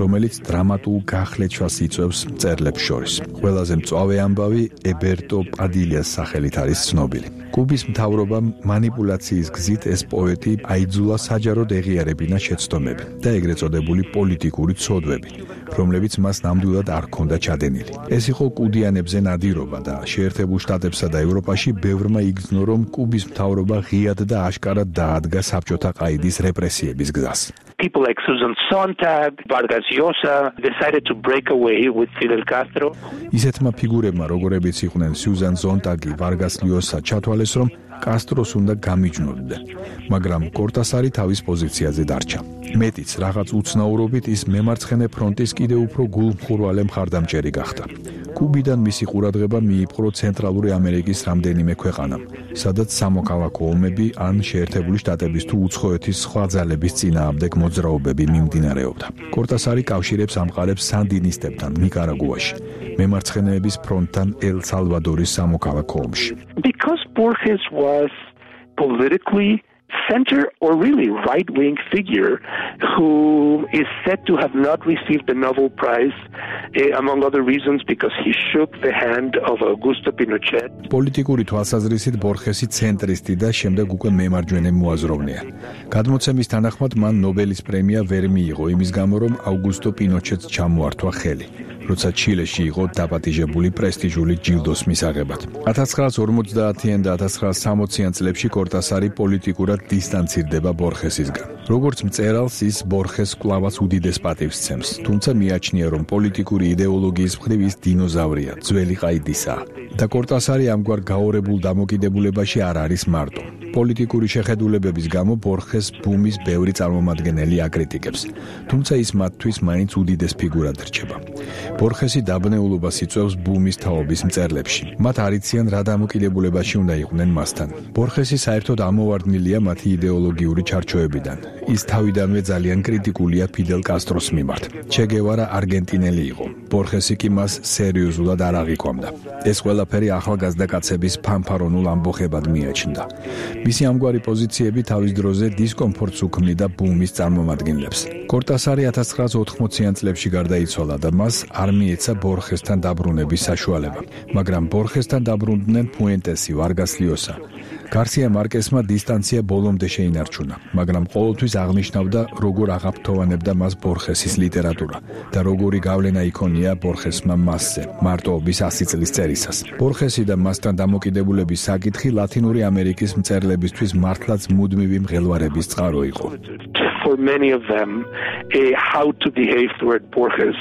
რომელიც დრამატულ გახლეჩვას იწვევს მწერლებს შორის. ყველაზე მწვავე ამბავი ებერტო პადილიას სახელით არის ცნობილი. კუბის მთავრობამ манипуляციის გზით ეს პოეტი აიძულა საჯაროდ ეღიარებინა შეცდომები და ეგრეთ წოდებული პოლიტიკური ცოდვები, რომლებიც მას ნამდვილად არ ჰქონდა ჩადენილი. ეს იყო კუდიანებზე ნადირობა და შეერთებულ შტატებსა და ევროპაში ბევრმა იგრძნო, რომ კუბის მთავრობა ღიად და აშკარად დაადგა საბჭოთა ყაიდის რეპრესიების გზას. People like Susan Sontag, Vargas Llosa decided to break away with Fidel Castro. ისეთმა ფიგურებმა, როგორებიც იყვნენ Susan Sontag-ი, Vargas Llosa, ჩათვალეს, რომ კასტროს უნდა გამიჯნოდნენ, მაგრამ კორტასარი თავის პოზიციაზე დარჩა. მეტიც, რაღაც უცნაურობით ის მემარცხენე ფრონტის კიდევ უფრო გულმხურვალე მხარდამჭერი გახდა. კუბიდან მისი ყურადღება მიიპყრო ცენტრალური ამერიკის რამდენიმე ქვეყანამ, სადაც სამოქალაქო ომები ან შეერთებული შტატების თუ უცხოეთის სხვა ძალების წინააღმდეგ მოძრაობები მიმდინარეობდა. კორტასარი კავშირებს ამყარებს სანდინისტებთან ნიკარაგუაში, მემარცხენეების ფრონტთან ელ-სალვადორის სამოქალაქო ომში. Because Borges was politically center or really right-wing figure who is said to have not received the Nobel Prize, eh, among other reasons, because he shook the hand of Augusto Pinochet. პოლიტიკური თვალსაზრისით ბორხესი ცენტრისტი და შემდეგ უკვე მემარჯვენე მოაზროვნეა. გადმოცემის თანახმად მან ნობელის პრემია ვერ მიიღო იმის გამო, რომ აუგუსტო პინოჩეტს ჩამოართვა ხელი, როცა ჩილეში იყო დაპატიჟებული პრესტიჟული ჯილდოს მისაღებად. ათას ცხრაას ორმოცდაათიან და ათას ცხრაას სამოციან წლებში კორტასარი პოლიტიკურად დისტანცირდება ბორხესისგან. როგორც მწერალს ის ბორხეს კვლავაც უდიდეს პატივს სცემს, თუმცა მიაჩნია, რომ პოლიტიკური იდეოლოგიის მხრივ ის დინოზავრია, ძველი ყაიდისაა. და კორტასარი ამგვარ გაორებულ დამოკიდებულებაში არ არის მარტო. პოლიტიკური შეხედულებების გამო ბორხეს ბუმის ბევრი წარმომადგენელი აკრიტიკებს, თუმცა ის მათთვის მაინც უდიდეს ფიგურად რჩება. ბორხესი დაბნეულობას იწვევს ბუმის თაობის მწერლებში. მათ არ იციან რა დამოკიდებულებაში უნდა იყვნენ მასთან. ბორხესი საერთოდ ამოვარდნილია მათი იდეოლოგიური ჩარჩოებიდან. ის თავიდანვე ძალიან კრიტიკულია ფიდელ კასტროს მიმართ. ჩე გევარა არგენტინელი იყო. ბორხესი კი მას სერიოზულად არ აღიქვამდა. ეს ყველაფერი ახალგაზრდა კაცების ფანფარონულ ამბოხებად მიაჩნდა. მისი ამგვარი პოზიციები თავის დროზე დისკომფორტს უქმნიდა ბუმის წარმომადგენლებს. კორტასარი ათას ცხრაას ოთხმოციან წლებში გარდაიცვალა და მას არ მიეცა ბორხესთან დაბრუნების საშუალება, მაგრამ ბორხესთან დაბრუნდნენ ფუენტესი, ვარგას ლიოსა. გარსია მარკესმა დისტანცია ბოლომდე შეინარჩუნა, მაგრამ ყოველთვის აღნიშნავდა, როგორ აღაფრთოვანებდა მას ბორხესის ლიტერატურა და როგორი გავლენა იქონია ბორხესმა მასზე, მარტოობის ასი წლის წერისას. ბორხესი და მასთან დამოკიდებულების საკითხი ლათინური ამერიკის მწერლებისთვის მართლაც მუდმივი მღელვარების წყარო იყო. For many of them, uh, how to behave toward Borges.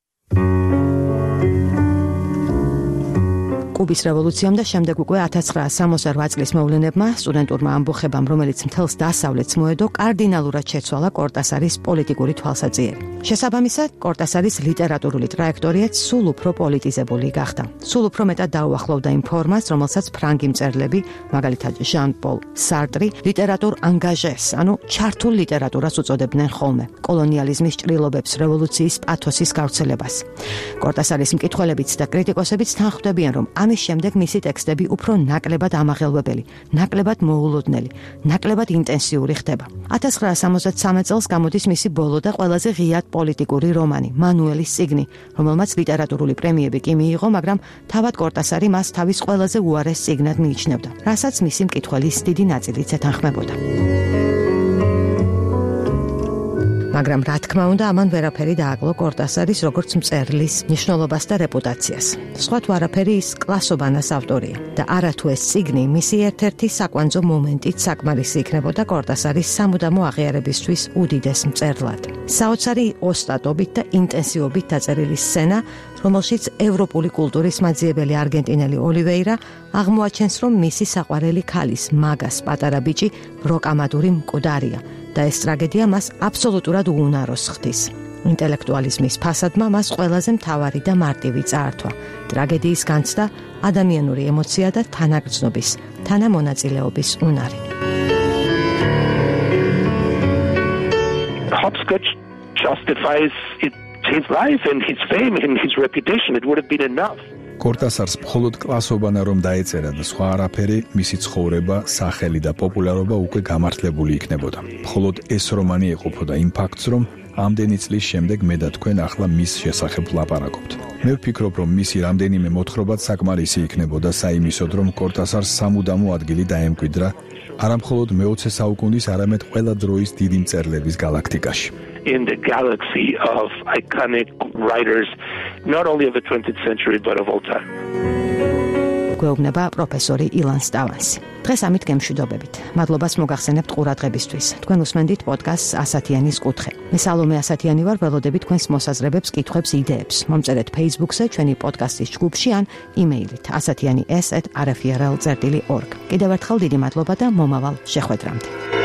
კუბის რევოლუციამ და შემდეგ უკვე ათას ცხრაას სამოცდაოთხ წლის მოვლენებმა, სტუდენტურმა ამბოხებამ, რომელიც მთელს დასავლეთს მოედო, კარდინალურად შეცვალა კორტასარის პოლიტიკური თვალსაჩინო. შესაბამისად, კორტასარის ლიტერატურული ტრაექტორიაც სულ უფრო პოლიტიზებული გახდა. სულ უფრო მეტად დაუახლოვდა იმ ფორმას, რომელსაც ფრანგი მწერლები, მაგალითად ჟან-პოლ სარტრი, ლიტერატურ ანგაჟეს, ანუ ჩართულ ლიტერატურას უწოდებდნენ ხოლმე, კოლონიალიზმის ჭრილობებს, რევოლუციის პათოსის გავრცელებას. კორტასარის მკითხველებიც და კრიტიკოსებიც თანხმდებიან, რომ ამის შემდეგ მისი ტექსტები უფრო ნაკლებად ამაღელვებელი, ნაკლებად მოულოდნელი, ნაკლებად ინტენსიური ხდება. ათას ცხრაას სამოცდათრამეტ წელს გამოდის მისი ბოლო და ყველაზე ღიად პოლიტიკური რომანი, მანუელის წიგნი, რომელმაც ლიტერატურული პრემიები კი მიიღო, მაგრამ თავად კორტასარი მას თავის ყველაზე უარეს წიგნად მიიჩნევდა, რასაც მისი მკითხველის დიდი ნაწილიც ეთანხმებოდა. მაგრამ რა თქმა უნდა, ამან ვერაფერი დააკლო კორტასარის როგორც მწერლის მნიშვნელობას და რეპუტაციას. სხვა თუ არაფერი ის კლასობანას ავტორია და არათუ ეს წიგნი მისი ერთ-ერთი საკვანძო მომენტით საკმარისი იქნებოდა კორტასარის სამუდამო აღიარებისთვის უდიდეს მწერლად. საოცარი ოსტატობით და ინტენსივობით დაწერილი სცენა, რომელშიც ევროპული კულტურის მაძიებელი არგენტინელი ოლივეირა აღმოაჩენს, რომ მისი საყვარელი ქალის მაგას პატარა ბიჭი როკამადური მკვდარია და ეს ტრაგედია მას აბსოლუტურად უუნაროს ხდის. ინტელექტუალიზმის ფასადმა მას ყველაზე მთავარი და მარტივი წაართვა. ტრაგედიის განცდა, ადამიანური ემოცია და თანაგრძნობის, თანამონაწილეობის უნარი. Hopscotch justifies it, his life and his fame and his reputation. It would have been enough. კორტასარს მხოლოდ კლასობანა რომ დაეწერა და სხვა არაფერი, მისი ცხოვრება, სახელი და პოპულარობა უკვე გამართლებული იქნებოდა. მხოლოდ ეს რომანი ეყოფოდა იმ ფაქტს, რომ ამდენი წლის შემდეგ მე და თქვენ ახლა მის შესახებ ვლაპარაკობთ. მე ვფიქრობ, რომ მისი რამდენიმე მოთხრობაც საკმარისი იქნებოდა საიმისოდ, რომ კორტასარს სამუდამო ადგილი დაემკვიდრა არამხოლოდ მეოცე საუკუნის, არამედ ყველა დროის დიდი მწერლების galaktikაში. In the galaxy of iconic writers, not only of the twentieth century, but of all time. გვეუბნება პროფესორი ილან სტავანსი. დღეს ამით გემშვიდობებით. მადლობას მოგახსენებთ ყურადღებისთვის. თქვენ უსმენთ პოდკასტს ასათიანის კუთხე. მე სალომე ასათიანი ვარ, ველოდებით თქვენს მოსაზრებებს, კითხვებს, იდეებს. მომწერეთ Facebook-ზე, ჩვენი პოდკასტის ჯგუფში ან იმეილით ასათიანი ეს ეტ არ ეფ ი არ ელ წერტილი ორგ. კიდევ ერთხელ დიდი მადლობა და მომავალ შეხვედრამდე.